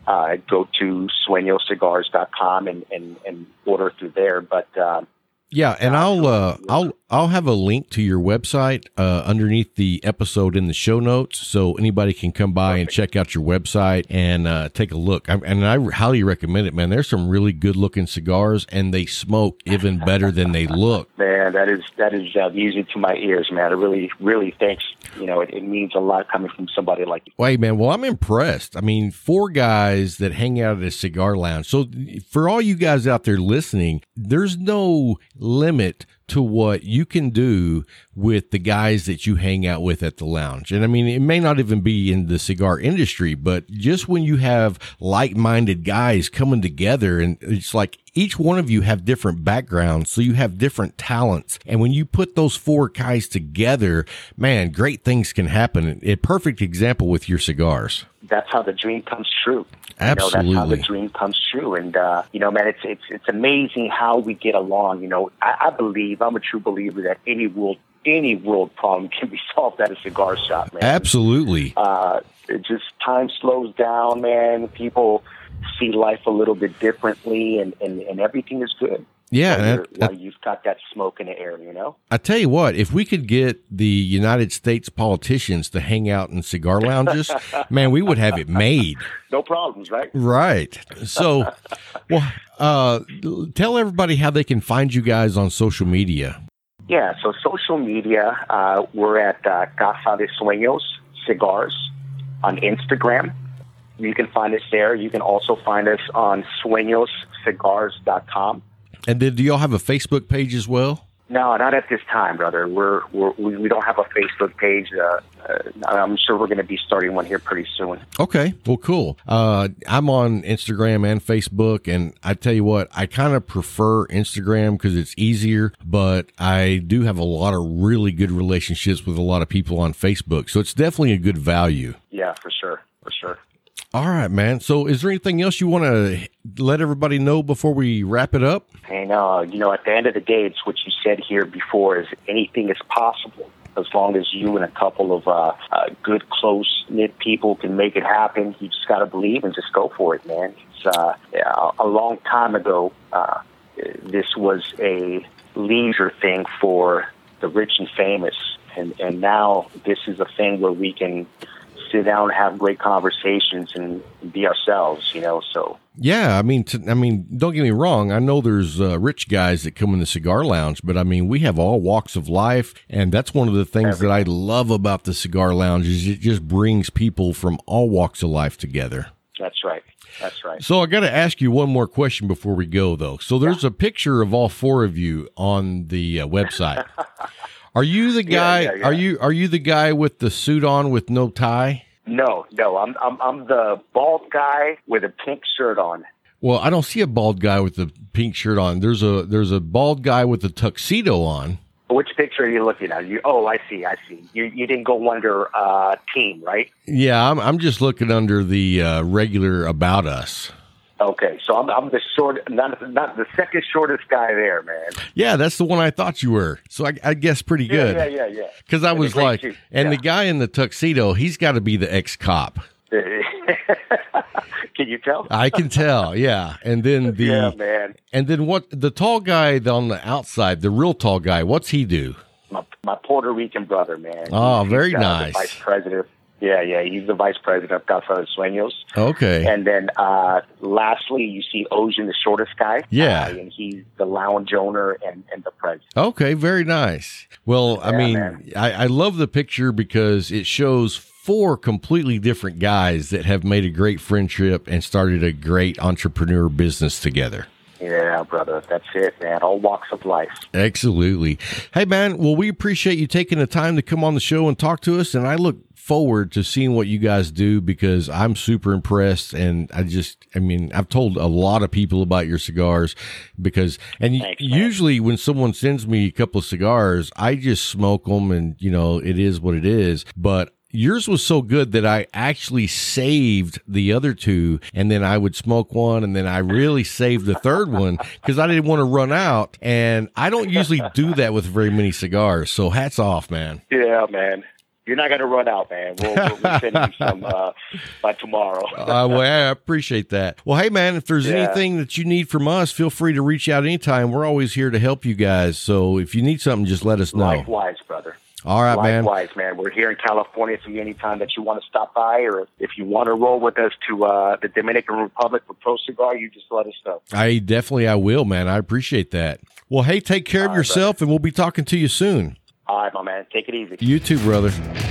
go to sueñoscigars.com and order through there. But yeah, and I'll have a link to your website underneath the episode in the show notes, so anybody can come by and check out your website and take a look. And I highly recommend it, man. There's some really good looking cigars, and they smoke even better than they look. Man, that is music to my ears, man. It really, really thanks. It means a lot coming from somebody like you. Wait, man. Well, I'm impressed. I mean, 4 guys that hang out at a cigar lounge. So for all you guys out there listening, there's no limit to what you can do with the guys that you hang out with at the lounge. And I mean, it may not even be in the cigar industry, but just when you have like-minded guys coming together, and it's like each one of you have different backgrounds, so you have different talents. And when you put those 4 guys together, man, great things can happen. A perfect example with your cigars. That's how the dream comes true. Absolutely. That's how the dream comes true. And, man, it's amazing how we get along. I'm a true believer that any world problem can be solved at a cigar shop, man. Absolutely. It just, time slows down, man. People see life a little bit differently, and everything is good. Yeah. While you've got that smoke in the air, I tell you what, if we could get the United States politicians to hang out in cigar lounges, man, we would have it made. No problems, right? Right. So, tell everybody how they can find you guys on social media. Yeah, so social media, we're at Casa de Sueños Cigars on Instagram. You can find us there. You can also find us on sueñoscigars.com. And then do y'all have a Facebook page as well? No, not at this time, brother. We don't have a Facebook page. I'm sure we're going to be starting one here pretty soon. Okay, well, cool. I'm on Instagram and Facebook, and I tell you what, I kind of prefer Instagram because it's easier, but I do have a lot of really good relationships with a lot of people on Facebook, so it's definitely a good value. Yeah, for sure. All right, man. So is there anything else you want to let everybody know before we wrap it up? And, at the end of the day, it's what you said here before, is anything is possible as long as you and a couple of good, close-knit people can make it happen, you just got to believe and just go for it, man. It's a long time ago, this was a leisure thing for the rich and famous, and now this is a thing where we can sit down and have great conversations and be ourselves, so. Yeah, I mean, don't get me wrong. I know there's rich guys that come in the cigar lounge, but I mean, we have all walks of life, and that's one of the things that I love about the cigar lounge is it just brings people from all walks of life together. That's right. That's right. So I got to ask you one more question before we go, though. So there's a picture of all four of you on the website. Are you the guy? Yeah. Are you the guy with the suit on with no tie? No. I'm the bald guy with a pink shirt on. Well, I don't see a bald guy with the pink shirt on. There's a bald guy with a tuxedo on. Which picture are you looking at? I see. You didn't go under team, right? Yeah, I'm just looking under the regular About Us. Okay, so I'm the short, not the second shortest guy there, man. Yeah, that's the one I thought you were. So I guess pretty good. Yeah. Because I was like, the guy in the tuxedo, he's got to be the ex-cop. Can you tell? I can tell, yeah. And then man. And then what? The tall guy on the outside, the real tall guy, what's he do? My Puerto Rican brother, man. Oh, very nice. The vice president. Yeah. He's the vice president of Casa de Sueños. Okay. And then lastly, you see Ocean, the shortest guy. Yeah. And he's the lounge owner and the president. Okay, very nice. Well, I mean, I love the picture because it shows four completely different guys that have made a great friendship and started a great entrepreneur business together. Yeah, brother. That's it, man. All walks of life. Absolutely. Hey, man, well, we appreciate you taking the time to come on the show and talk to us, and I look forward to seeing what you guys do because I'm super impressed, and I've told a lot of people about your cigars because, and Thanks, usually when someone sends me a couple of cigars, I just smoke them and, it is what it is, but yours was so good that I actually saved the other two, and then I would smoke one, and then I really saved the third one because I didn't want to run out, and I don't usually do that with very many cigars, so hats off, man. Yeah, man. You're not going to run out, man. We'll send you some by tomorrow. Well, I appreciate that. Well, hey, man, if there's anything that you need from us, feel free to reach out anytime. We're always here to help you guys, so if you need something, just let us know. Likewise, brother. All right, man. Likewise, man. We're here in California, so anytime that you want to stop by or if you want to roll with us to the Dominican Republic for Pro Cigar, you just let us know. I will, man. I appreciate that. Well, hey, take care of yourself, and we'll be talking to you soon. All right, my man. Take it easy. You too, brother.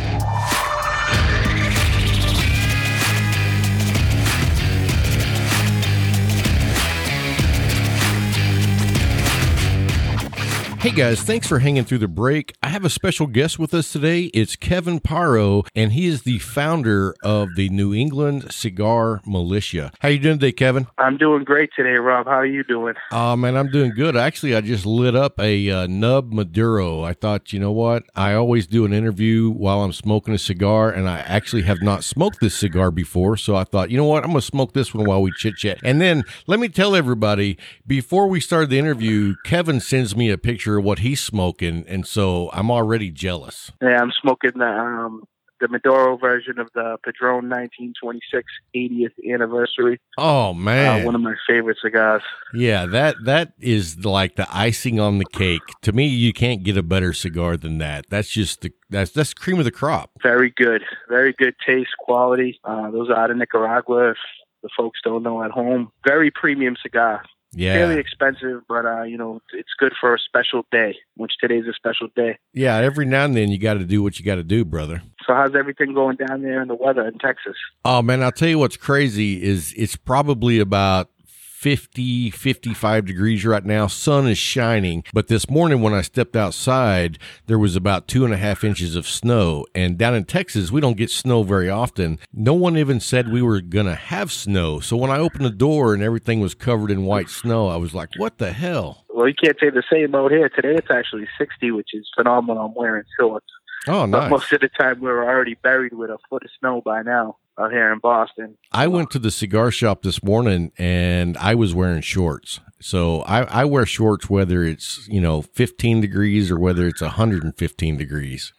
Hey guys, thanks for hanging through the break. I have a special guest with us today. It's Kevin Parro, and he is the founder of the New England Cigar Militia. How you doing today, Kevin? I'm doing great today, Rob. How are you doing? Oh, man, I'm doing good. Actually, I just lit up a Nub Maduro. I thought, you know what? I always do an interview while I'm smoking a cigar, and I actually have not smoked this cigar before, so I thought, you know what? I'm going to smoke this one while we chit-chat. And then let me tell everybody, before we started the interview, Kevin sends me a picture of what he's smoking, and so I'm already jealous. Yeah, I'm smoking the Maduro version of the Padron 1926 80th anniversary. Oh man, one of my favorite cigars. Yeah, that is like the icing on the cake. To me, you can't get a better cigar than that. That's just that's cream of the crop. Very good taste, quality. Those are out of Nicaragua. If the folks don't know at home, very premium cigar. Yeah. Fairly expensive, but it's good for a special day, which today's a special day. Yeah, every now and then you got to do what you got to do, brother. So how's everything going down there in the weather in Texas? Oh man, I'll tell you what's crazy is it's probably about 50, 55 degrees right now. Sun is shining. But this morning when I stepped outside, there was about 2.5 inches of snow. And down in Texas, we don't get snow very often. No one even said we were going to have snow. So when I opened the door and everything was covered in white snow, I was like, what the hell? Well, you can't say the same out here. Today it's actually 60, which is phenomenal. I'm wearing shorts. Oh, nice. But most of the time we're already buried with a foot of snow by now. out here in Boston. I went to the cigar shop this morning and I was wearing shorts. So I wear shorts whether it's, 15 degrees or whether it's 115 degrees.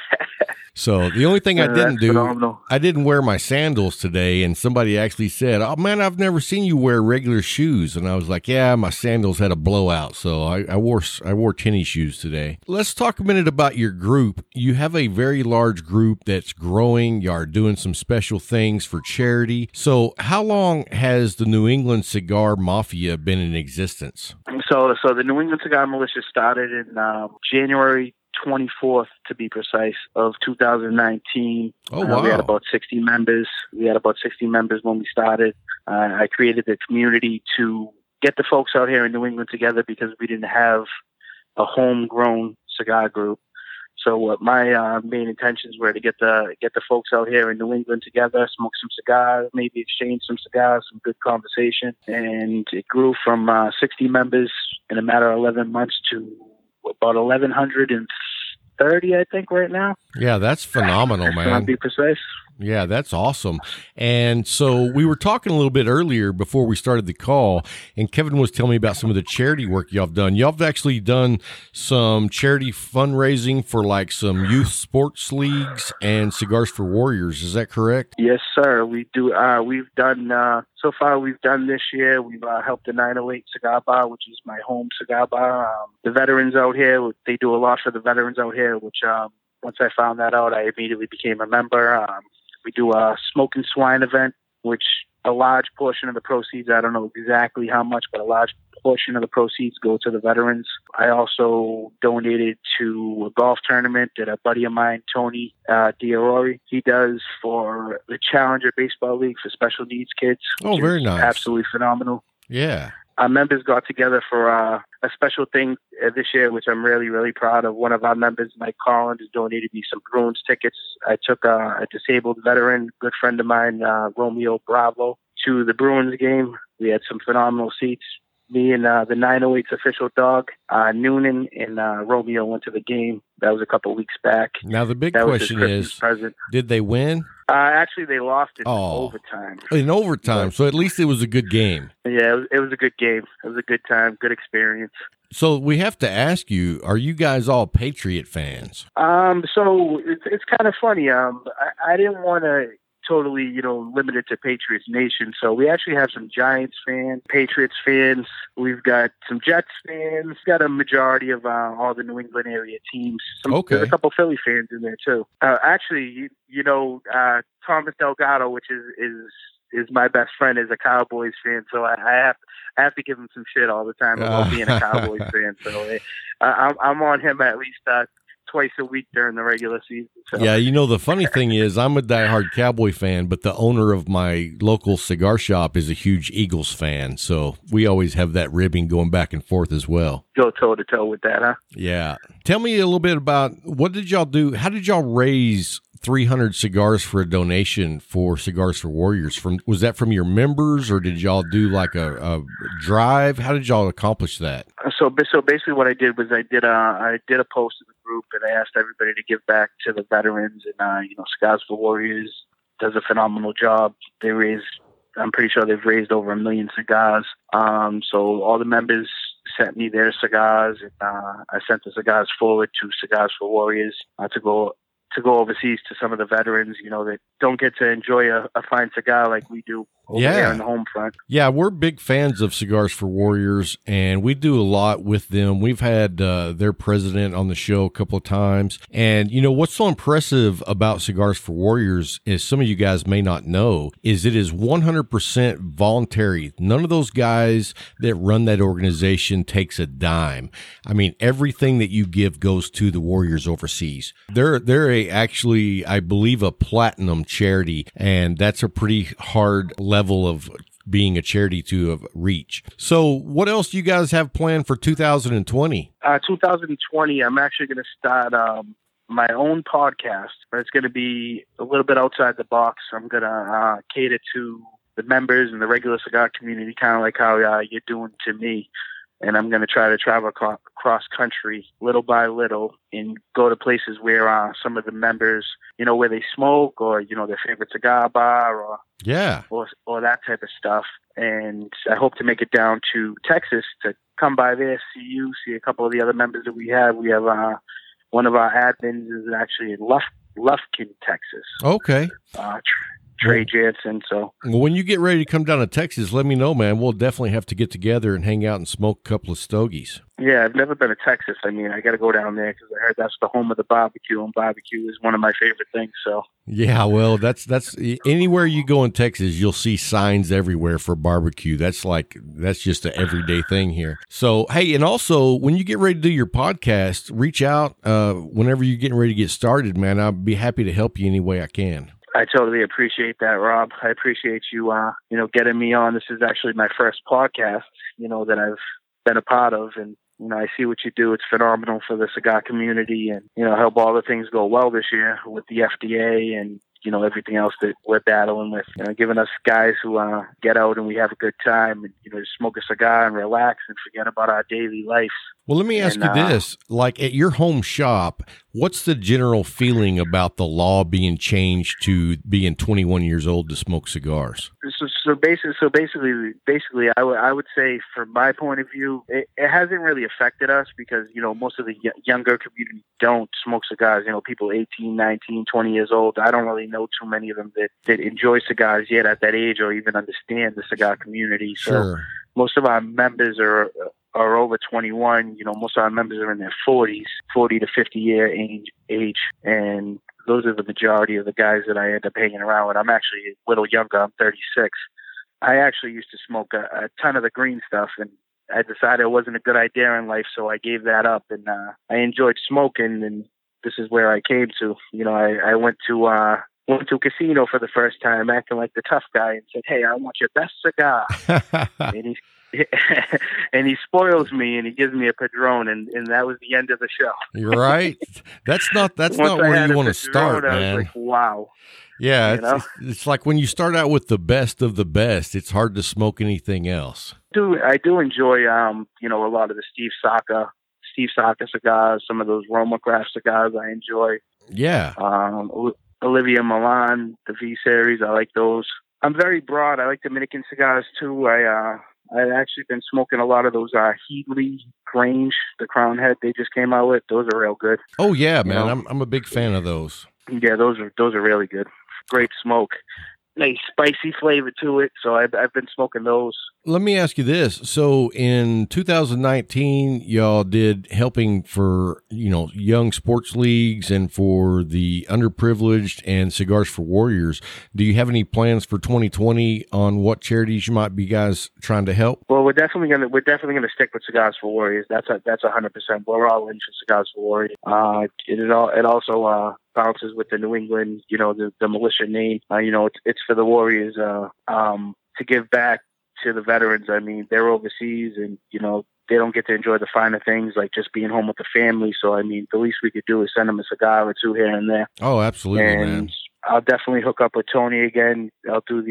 So the only thing I didn't do, phenomenal. I didn't wear my sandals today. And somebody actually said, "Oh man, I've never seen you wear regular shoes." And I was like, "Yeah, my sandals had a blowout, so I wore tennis shoes today." Let's talk a minute about your group. You have a very large group that's growing. You are doing some special things for charity. So how long has the New England Cigar Mafia been in existence? So the New England Cigar Militia started in January 24th, to be precise, of 2019. Oh, wow. We had about 60 members. When we started. I created the community to get the folks out here in New England together because we didn't have a homegrown cigar group. So what my main intentions were to get the folks out here in New England together, smoke some cigars, maybe exchange some cigars, some good conversation. And it grew from 60 members in a matter of 11 months to about 1,130, I think, right now. Yeah, that's phenomenal, man. To be precise. Yeah, that's awesome. And so we were talking a little bit earlier before we started the call, and Kevin was telling me about some of the charity work y'all have done. Y'all have actually done some charity fundraising for like some youth sports leagues and Cigars for Warriors. Is that correct? Yes, sir. We do. We've done, so far we've done this year, we've helped the 908 Cigar Bar, which is my home cigar bar. The veterans out here, they do a lot for the veterans out here, which once I found that out, I immediately became a member. We do a Smoke and Swine event, which a large portion of the proceeds, I don't know exactly how much, but a large portion of the proceeds go to the veterans. I also donated to a golf tournament that a buddy of mine, Tony Diarori, he does for the Challenger Baseball League for special needs kids. Oh, very nice. Absolutely phenomenal. Yeah. Our members got together for a special thing this year, which I'm really, really proud of. One of our members, Mike Collins, donated me some Bruins tickets. I took a disabled veteran, good friend of mine, Romeo Bravo, to the Bruins game. We had some phenomenal seats. Me and the 908's official dog, Noonan, and Romeo went to the game. That was a couple weeks back. Now, the big question is, did they win? Actually, they lost in overtime. In overtime, so at least it was a good game. Yeah, it was a good game. It was a good time, good experience. So we have to ask you, are you guys all Patriot fans? So it's kind of funny. I didn't want to totally, limit it to Patriots Nation. So we actually have some Giants fans, Patriots fans. We've got some Jets fans. We've got a majority of all the New England area teams. There's a couple Philly fans in there too. Actually, Thomas Delgado, which is my best friend, is a Cowboys fan. So I have to give him some shit all the time about being a Cowboys fan. So I'm on him at least twice a week during the regular season. So. Yeah, the funny thing is I'm a diehard Cowboy fan, but the owner of my local cigar shop is a huge Eagles fan. So we always have that ribbing going back and forth as well. Go toe-to-toe with that, huh? Yeah. Tell me a little bit about what did y'all do? How did y'all raise 300 cigars for a donation for Cigars for Warriors? Was that from your members, or did y'all do like a drive? How did y'all accomplish that? So basically what I did was I did a post in the group, and I asked everybody to give back to the veterans, and Cigars for Warriors does a phenomenal job. I'm pretty sure they've raised over 1 million cigars. So all the members sent me their cigars, and I sent the cigars forward to Cigars for Warriors to go overseas to some of the veterans, that don't get to enjoy a fine cigar like we do over here on the home front. Yeah, we're big fans of Cigars for Warriors, and we do a lot with them. We've had their president on the show a couple of times. And, what's so impressive about Cigars for Warriors is some of you guys may not know is it is 100% voluntary. None of those guys that run that organization takes a dime. I mean, everything that you give goes to the Warriors overseas. They're actually, I believe, a platinum charity, and that's a pretty hard level of being a charity to reach. So what else do you guys have planned for 2020? 2020, I'm actually going to start my own podcast, but it's going to be a little bit outside the box. I'm going to cater to the members and the regular cigar community, kind of like how you're doing to me. and I'm going to try to travel cross country little by little and go to places where some of the members, where they smoke, or their favorite cigar bar, or that type of stuff. And I hope to make it down to Texas to come by there, see a couple of the other members that we have. We have one of our admins is actually in Lufkin, Texas. Okay. Trey Jansen. So when you get ready to come down to Texas, let me know, man. We'll definitely have to get together and hang out and smoke a couple of stogies. Yeah, I've never been to Texas. I mean, I got to go down there because I heard that's the home of the barbecue, and barbecue is one of my favorite things. So yeah, well, that's anywhere you go in Texas, you'll see signs everywhere for barbecue. That's just an everyday thing here. So hey, and also when you get ready to do your podcast, reach out whenever you're getting ready to get started, man. I'll be happy to help you any way I can. I totally appreciate that, Rob. I appreciate you, getting me on. This is actually my first podcast, that I've been a part of. And, I see what you do. It's phenomenal for the cigar community, and, I hope all the things go well this year with the FDA and, everything else that we're battling with, giving us guys who get out and we have a good time and, smoke a cigar and relax and forget about our daily life. Well, let me ask you this. Like at your home shop, what's the general feeling about the law being changed to being 21 years old to smoke cigars? So basically, I would say from my point of view, it hasn't really affected us because, most of the younger community don't smoke cigars. People 18, 19, 20 years old. I don't really know too many of them that enjoy cigars yet at that age or even understand the cigar community. So sure. Most of our members are over 21. Most of our members are in their 40s, 40 to 50 year age. And those are the majority of the guys that I end up hanging around with. I'm actually a little younger. I'm 36. I actually used to smoke a ton of the green stuff, and I decided it wasn't a good idea in life, so I gave that up. And I enjoyed smoking, and this is where I came to. I went to a casino for the first time, acting like the tough guy, and said, "Hey, I want your best cigar." and he spoils me, and he gives me a Padron, and that was the end of the show. You're right. That's not where you want to start, man. I was like, wow. Yeah, it's like when you start out with the best of the best, it's hard to smoke anything else. I do enjoy, a lot of the Steve Saka cigars, some of those Roma Craft cigars I enjoy. Yeah. Olivia Milan, the V series, I like those. I'm very broad. I like Dominican cigars too. I've actually been smoking a lot of those Headley Grange, the Crown Head they just came out with. Those are real good. Oh yeah, man. I'm a big fan of those. Yeah, those are really good. Great smoke. Nice spicy flavor to it. So I've been smoking those. Let me ask you this. So in 2019, y'all did helping for, young sports leagues and for the underprivileged and Cigars for Warriors. Do you have any plans for 2020 on what charities you might be guys trying to help? Well, we're definitely gonna stick with Cigars for Warriors. That's 100%. We're all in for Cigars for Warriors. It also bounces with the New England, the militia name. It's for the Warriors to give back to the veterans. I mean, they're overseas and, they don't get to enjoy the finer things like just being home with the family. So, I mean, the least we could do is send them a cigar or two here and there. Oh, absolutely, and man. I'll definitely hook up with Tony again. I'll do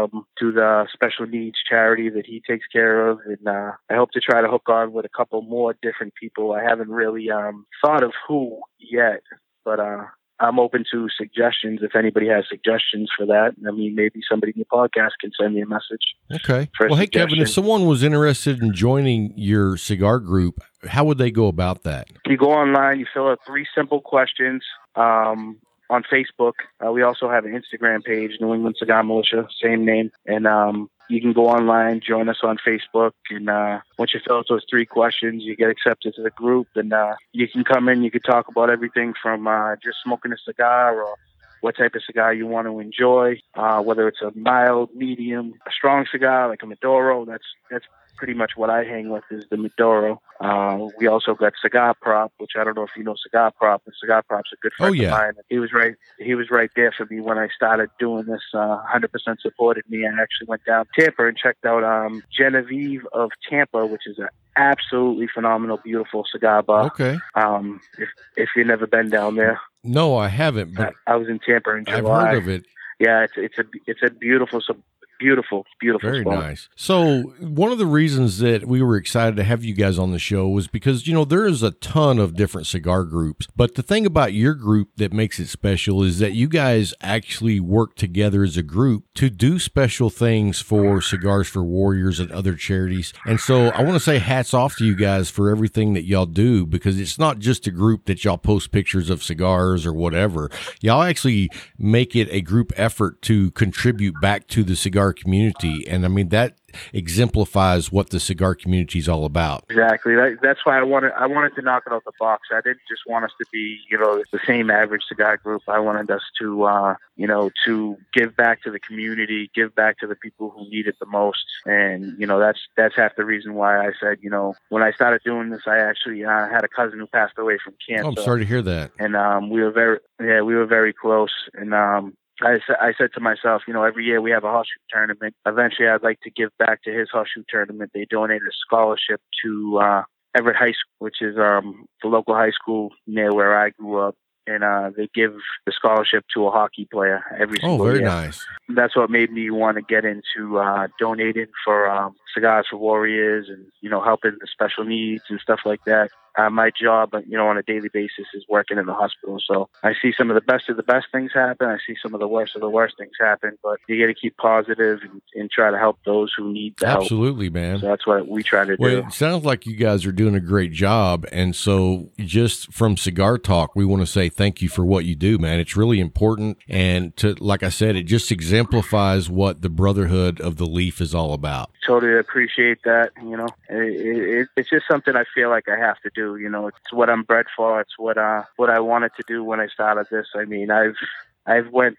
the special needs charity that he takes care of. And I hope to try to hook on with a couple more different people. I haven't really thought of who yet, but I'm open to suggestions if anybody has suggestions for that. I mean, maybe somebody in the podcast can send me a message. Okay. Well, hey, Kevin, if someone was interested in joining your cigar group, how would they go about that? You go online, you fill out 3 simple questions on Facebook. We also have an Instagram page, New England Cigar Militia, same name. And you can go online, join us on Facebook, and once you fill out those 3 questions, you get accepted to the group, and you can come in, you can talk about everything from just smoking a cigar or what type of cigar you want to enjoy, whether it's a mild, medium, a strong cigar like a Maduro. That's pretty much what I hang with is the Maduro. We also got Cigar Prop, which I don't know if you know Cigar Prop, but Cigar Prop's a good friend of mine. He was right there for me when I started doing this, 100% supported me. I actually went down to Tampa and checked out Genevieve of Tampa, which is an absolutely phenomenal, beautiful cigar bar. Okay. If you've never been down there. No, I haven't, but I was in Tampa in July. I've heard of it. Yeah, it's a beautiful beautiful Very spot. nice. So one of the reasons that we were excited to have you guys on the show was because, you know, there is a ton of different cigar groups, but the thing about your group that makes it special is that you guys actually work together as a group to do special things for Cigars for Warriors and other charities. And so I want to say hats off to you guys for everything that y'all do, because it's not just a group that y'all post pictures of cigars or whatever. Y'all actually make it a group effort to contribute back to the cigar community. And I mean, that exemplifies what the cigar community is all about. Exactly. That's why I wanted to knock it out the box. I didn't just want us to be, you know, the same average cigar group. I wanted us to, you know, to give back to the community, give back to the people who need it the most. And, you know, that's half the reason why I said, you know, when I started doing this, I actually had a cousin who passed away from cancer. Oh, I'm sorry to hear that. And we were very close. And I said to myself, you know, every year we have a horseshoe tournament. Eventually, I'd like to give back to his horseshoe tournament. They donated a scholarship to Everett High School, which is the local high school near where I grew up. And they give the scholarship to a hockey player every single year. Oh, very nice. That's what made me want to get into donating for Cigars for Warriors and, you know, helping the special needs and stuff like that. My job, you know, on a daily basis is working in the hospital. So I see some of the best things happen. I see some of the worst things happen. But you got to keep positive and try to help those who need the help. Absolutely, man. So that's what we try to do. Well, it sounds like you guys are doing a great job. And so just from Cigar Talk, we want to say thank you for what you do, man. It's really important. And like I said, it just exemplifies what the Brotherhood of the Leaf is all about. Totally appreciate that. You know, it's just something I feel like I have to do. You know, it's what I'm bred for. It's what I wanted to do when I started this. I mean, I went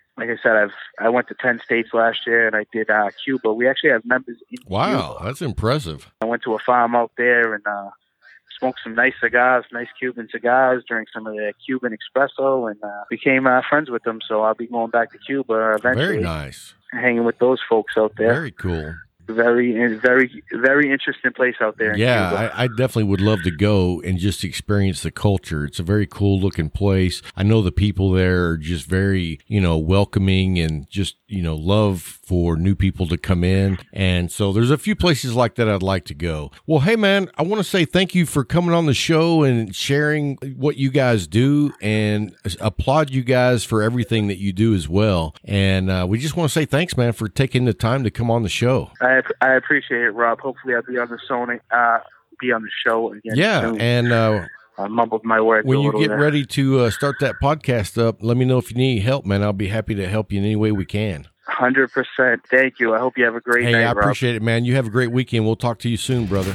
to 10 states last year, and I did Cuba. We actually have members in Wow, Cuba. That's impressive. I went to a farm out there and smoked some nice cigars, nice Cuban cigars, drank some of their Cuban espresso, and became friends with them. So I'll be going back to Cuba eventually. Very nice. Hanging with those folks out there. Very cool. Very interesting place out there in Cuba. I definitely would love to go and just experience the culture. It's a very cool looking place. I know the people there are just very, you know, welcoming and just, you know, love for new people to come in. And so there's a few places like that I'd like to go. Well, hey man, I want to say thank you for coming on the show and sharing what you guys do, and applaud you guys for everything that you do as well. And we just want to say thanks, man, for taking the time to come on the show. I appreciate it, Rob. Hopefully I'll be on the show again. Yeah, soon. and I mumbled my words. when you get ready to start that podcast up, let me know if you need help, man. I'll be happy to help you in any way we can. 100%. Thank you. I hope you have a great night, Hey, I Rob. appreciate it, man. You have a great weekend. We'll talk to you soon, brother.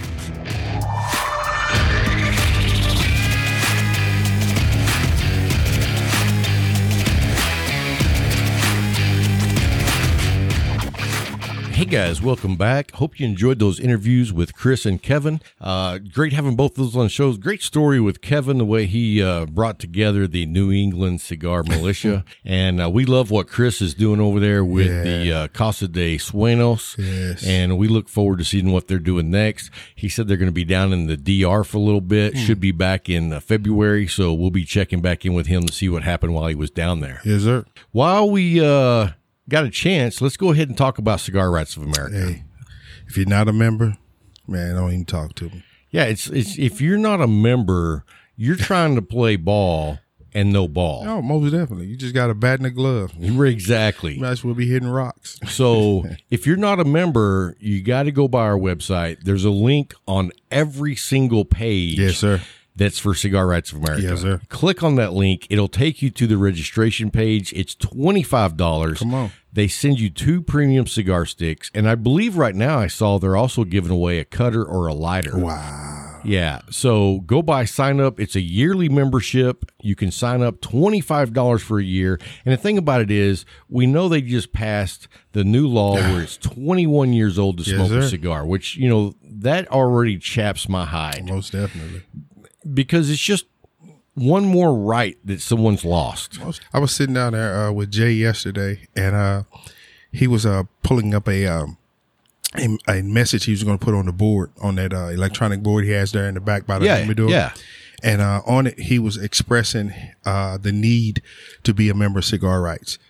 Hey guys, welcome back. Hope you enjoyed those interviews with Chris and Kevin. Great having both of those on shows. Great story with Kevin, the way he brought together the New England Cigar Militia. And we love what Chris is doing over there with the Casa de Sueños. Yes. And we look forward to seeing what they're doing next. He said they're going to be down in the DR for a little bit. Should be back in February. So we'll be checking back in with him to see what happened while he was down there. Yes, sir. While we got a chance, let's go ahead and talk about Cigar Rights of America. Hey, if you're not a member, man, don't even talk to me. Yeah, it's if you're not a member, you're trying to play ball and no ball. No, most definitely. You just got a bat and a glove. Exactly. You might as well be hitting rocks. So if you're not a member, you got to go by our website. There's a link on every single page. Yes, sir. That's for Cigar Rights of America. Yes, sir. Click on that link. It'll take you to the registration page. It's $25. Come on. They send you 2 premium cigar sticks. And I believe right now I saw they're also giving away a cutter or a lighter. Wow. Yeah. So go by, sign up. It's a yearly membership. You can sign up $25 for a year. And the thing about it is, we know they just passed the new law where it's 21 years old to smoke a cigar, which, you know, that already chaps my hide. Most definitely. Because it's just one more right that someone's lost. I was sitting down there with Jay yesterday, and he was pulling up a message he was going to put on the board, on that electronic board he has there in the back by the humidor. Yeah. And on it, he was expressing the need to be a member of Cigar Rights.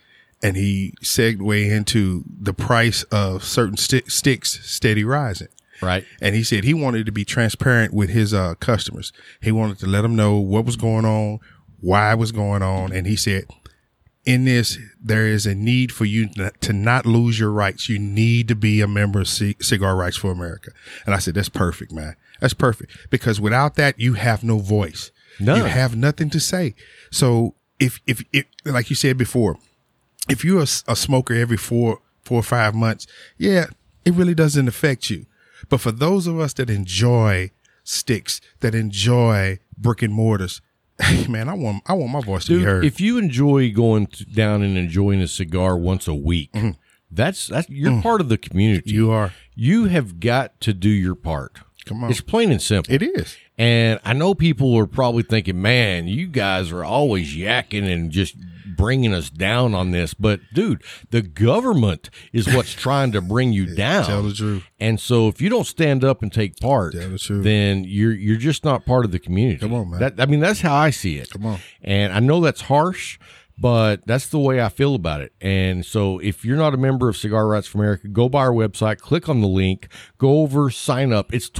and he segued into the price of certain sticks steady rising. Right. And he said he wanted to be transparent with his customers. He wanted to let them know what was going on, why it was going on. And he said, in this, there is a need for you to not lose your rights. You need to be a member of Cigar Rights for America. And I said, that's perfect, man. That's perfect. Because without that, you have no voice. None. You have nothing to say. So if like you said before, if you're a smoker every 4 or 5 months, yeah, it really doesn't affect you. But for those of us that enjoy sticks, that enjoy brick and mortars, hey man, I want my voice to be heard. If you enjoy going down and enjoying a cigar once a week, that's you're part of the community. You are. You have got to do your part. Come on. It's plain and simple. It is. And I know people are probably thinking, man, you guys are always yakking and just bringing us down on this. But, dude, the government is what's trying to bring you down. Tell the truth. And so if you don't stand up and take part, Tell the truth. then you're just not part of the community. Come on, man. That's how I see it. Come on. And I know that's harsh, but that's the way I feel about it. And so if you're not a member of Cigar Rights for America, go by our website, click on the link, go over, sign up. It's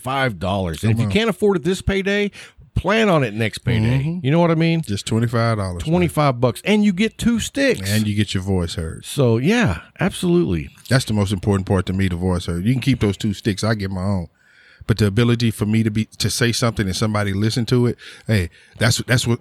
$25. And if you can't afford it this payday, plan on it next payday. You know what I mean? Just $25. $25. And you get 2 sticks. And you get your voice heard. So, yeah, absolutely. That's the most important part to me, the voice heard. You can keep those 2 sticks. I get my own. But the ability for me to say something and somebody listen to it, hey, that's worth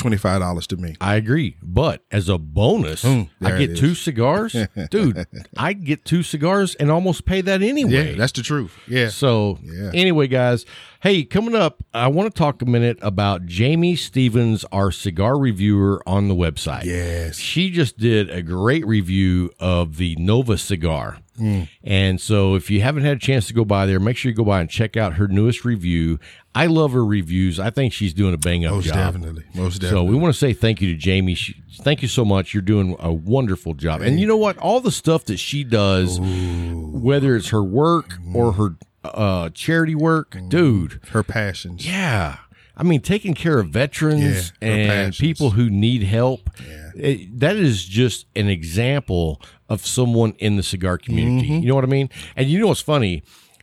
$25 to me. I agree. But as a bonus, I get 2 cigars. Dude, I get 2 cigars and almost pay that anyway. Yeah, that's the truth. Yeah. So anyway, guys, hey, coming up, I want to talk a minute about Jamie Stevens, our cigar reviewer on the website. Yes. She just did a great review of the Nova cigar. And so if you haven't had a chance to go by there, make sure you go by and check out her newest review. I love her reviews. I think she's doing a bang-up job. Most definitely. So we want to say thank you to Jamie. Thank you so much. You're doing a wonderful job. And you know what? All the stuff that she does, whether it's her work or her charity work, dude. Her passions. Yeah. I mean, taking care of veterans and people who need help, that is just an example of someone in the cigar community. You know what I mean? And you know what's funny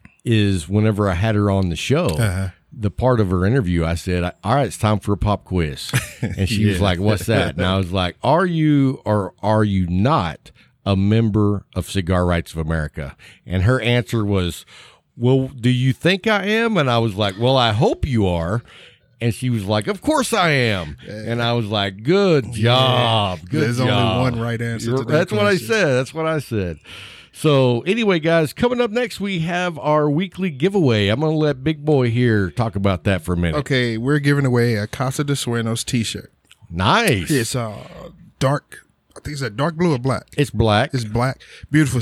is whenever I had her on the show, the part of her interview, I said, all right, it's time for a pop quiz. And she was like, what's that? And I was like, are you or are you not a member of Cigar Rights of America? And her answer was, well, do you think I am? And I was like, well, I hope you are. And she was like, of course I am. And I was like, good job. Good There's job. only one right answer to that That's what I question. said. That's what I said. So anyway, guys, coming up next, we have our weekly giveaway. I'm going to let Big Boy here talk about that for a minute. Okay, we're giving away a Casa de Sueños t-shirt. Nice. It's dark, I think it's a dark blue or black. It's black. It's black. Beautiful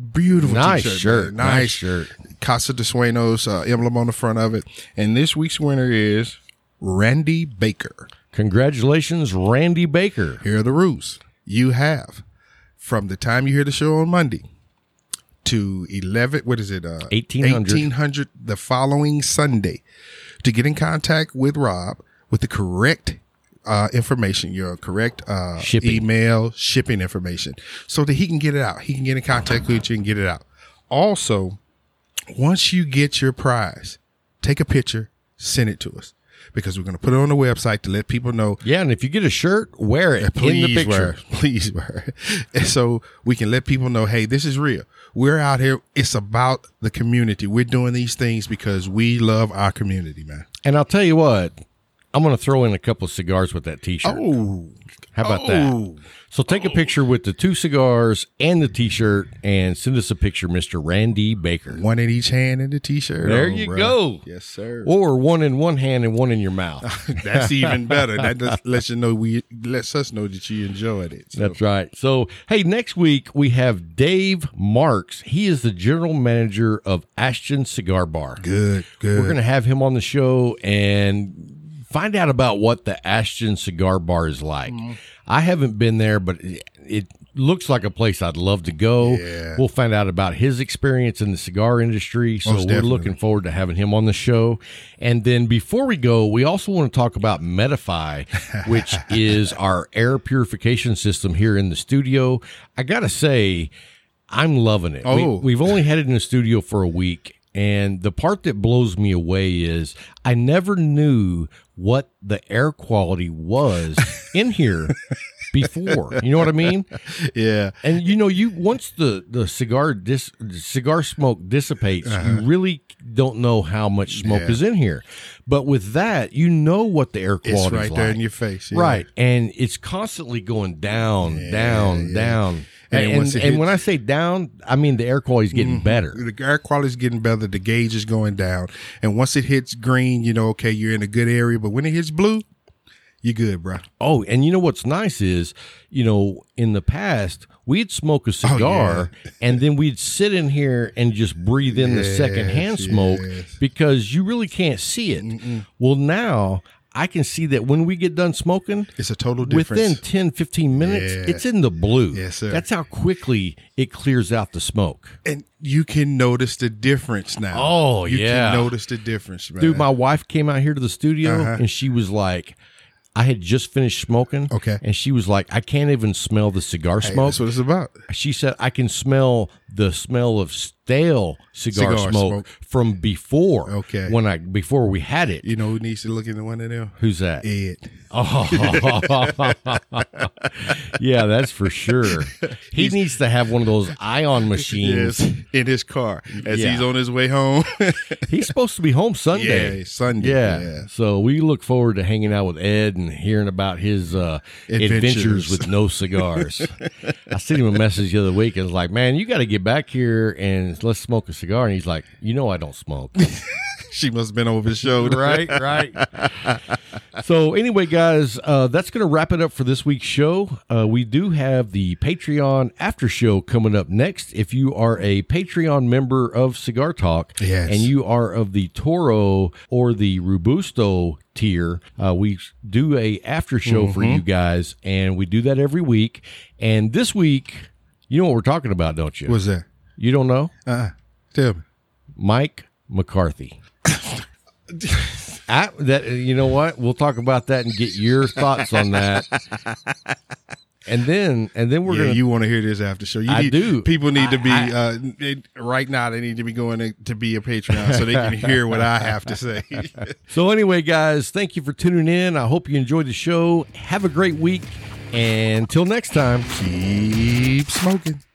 Nice t-shirt. shirt. Man. Nice shirt. Casa de Sueños emblem on the front of it. And this week's winner is Randy Baker. Congratulations, Randy Baker. Here are the rules. You have, from the time you hear the show on Monday to 1800 the following Sunday, to get in contact with Rob with the correct information, your correct email, shipping information, so that he can get it out. He can get in contact with you and get it out. Also, once you get your prize, take a picture, send it to us, because we're going to put it on the website to let people know. Yeah, and if you get a shirt, wear it in the picture. Please wear it. And so we can let people know, hey, this is real. We're out here. It's about the community. We're doing these things because we love our community, man. And I'll tell you what, I'm going to throw in a couple of cigars with that T-shirt. Oh, how about that? So take a picture with the 2 cigars and the T-shirt and send us a picture, Mr. Randy Baker. One in each hand in the T-shirt. There you go. Yes, sir. Or one in one hand and one in your mouth. That's even better. That just lets you know lets us know that you enjoyed it. So. That's right. So, hey, next week we have Dave Marks. He is the general manager of Ashton Cigar Bar. Good. We're going to have him on the show and find out about what the Ashton Cigar Bar is like. I haven't been there, but looks like a place I'd love to go. Yeah. We'll find out about his experience in the cigar industry. So Most we're definitely. looking forward to having him on the show. And then before we go, we also want to talk about Medify, which is our air purification system here in the studio. I got to say, I'm loving it. Oh. We've only had it in the studio for a week. And the part that blows me away is I never knew what the air quality was in here before. You know what I mean? Yeah. And you once the cigar smoke dissipates, you really don't know how much smoke Yeah. is in here. But with that, you know what the air quality It's is right like. there in your face. Yeah. Right. And it's constantly going down, down, yeah. down. And And, once it when hits- I say down, I mean the air quality is getting better. The air quality is getting better. The gauge is going down. And once it hits green, okay, you're in a good area. But when it hits blue, you're good, bro. Oh, and you know what's nice is, in the past, we'd smoke a cigar and then we'd sit in here and just breathe in the secondhand smoke because you really can't see it. Well, now I can see that when we get done smoking, It's a total difference. within 10, 15 minutes, Yeah. it's in the blue. Yes, sir. That's how quickly it clears out the smoke. And you can notice the difference now. Oh, you yeah. can notice the difference, man. Dude, my wife came out here to the studio and she was like, I had just finished smoking. Okay. And she was like, I can't even smell the cigar Hey, smoke. that's what it's about. She said, I can smell the smell of stale cigar Cigar smoke smoke. from before. Okay. Before we had it. You know who needs to look into one of them? Who's that? Ed. Oh, yeah, that's for sure. He needs to have one of those ion machines. Yes, in his car as Yeah. he's on his way home. He's supposed to be home Sunday. Yeah, Sunday. Yeah. Yeah. So we look forward to hanging out with Ed and hearing about his adventures with no cigars. I sent him a message the other week and was like, man, you got to get back here and let's smoke a cigar. And he's like, I don't smoke. She must have been over his shoulder. right. So anyway, guys, that's going to wrap it up for this week's show. We do have the Patreon after show coming up next. If you are a Patreon member of Cigar Talk Yes. and you are of the Toro or the Robusto tier, we do a after show for you guys, and we do that every week. And this week, you know what we're talking about, don't you? What's that? You don't know? Tell me. Mike McCarthy. You know what? We'll talk about that and get your thoughts on that. And then we're gonna. You want to hear this after show? I do. People need to be right now. They need to be going to be a Patreon so they can hear what I have to say. So anyway, guys, thank you for tuning in. I hope you enjoyed the show. Have a great week, and until next time. Keep smoking.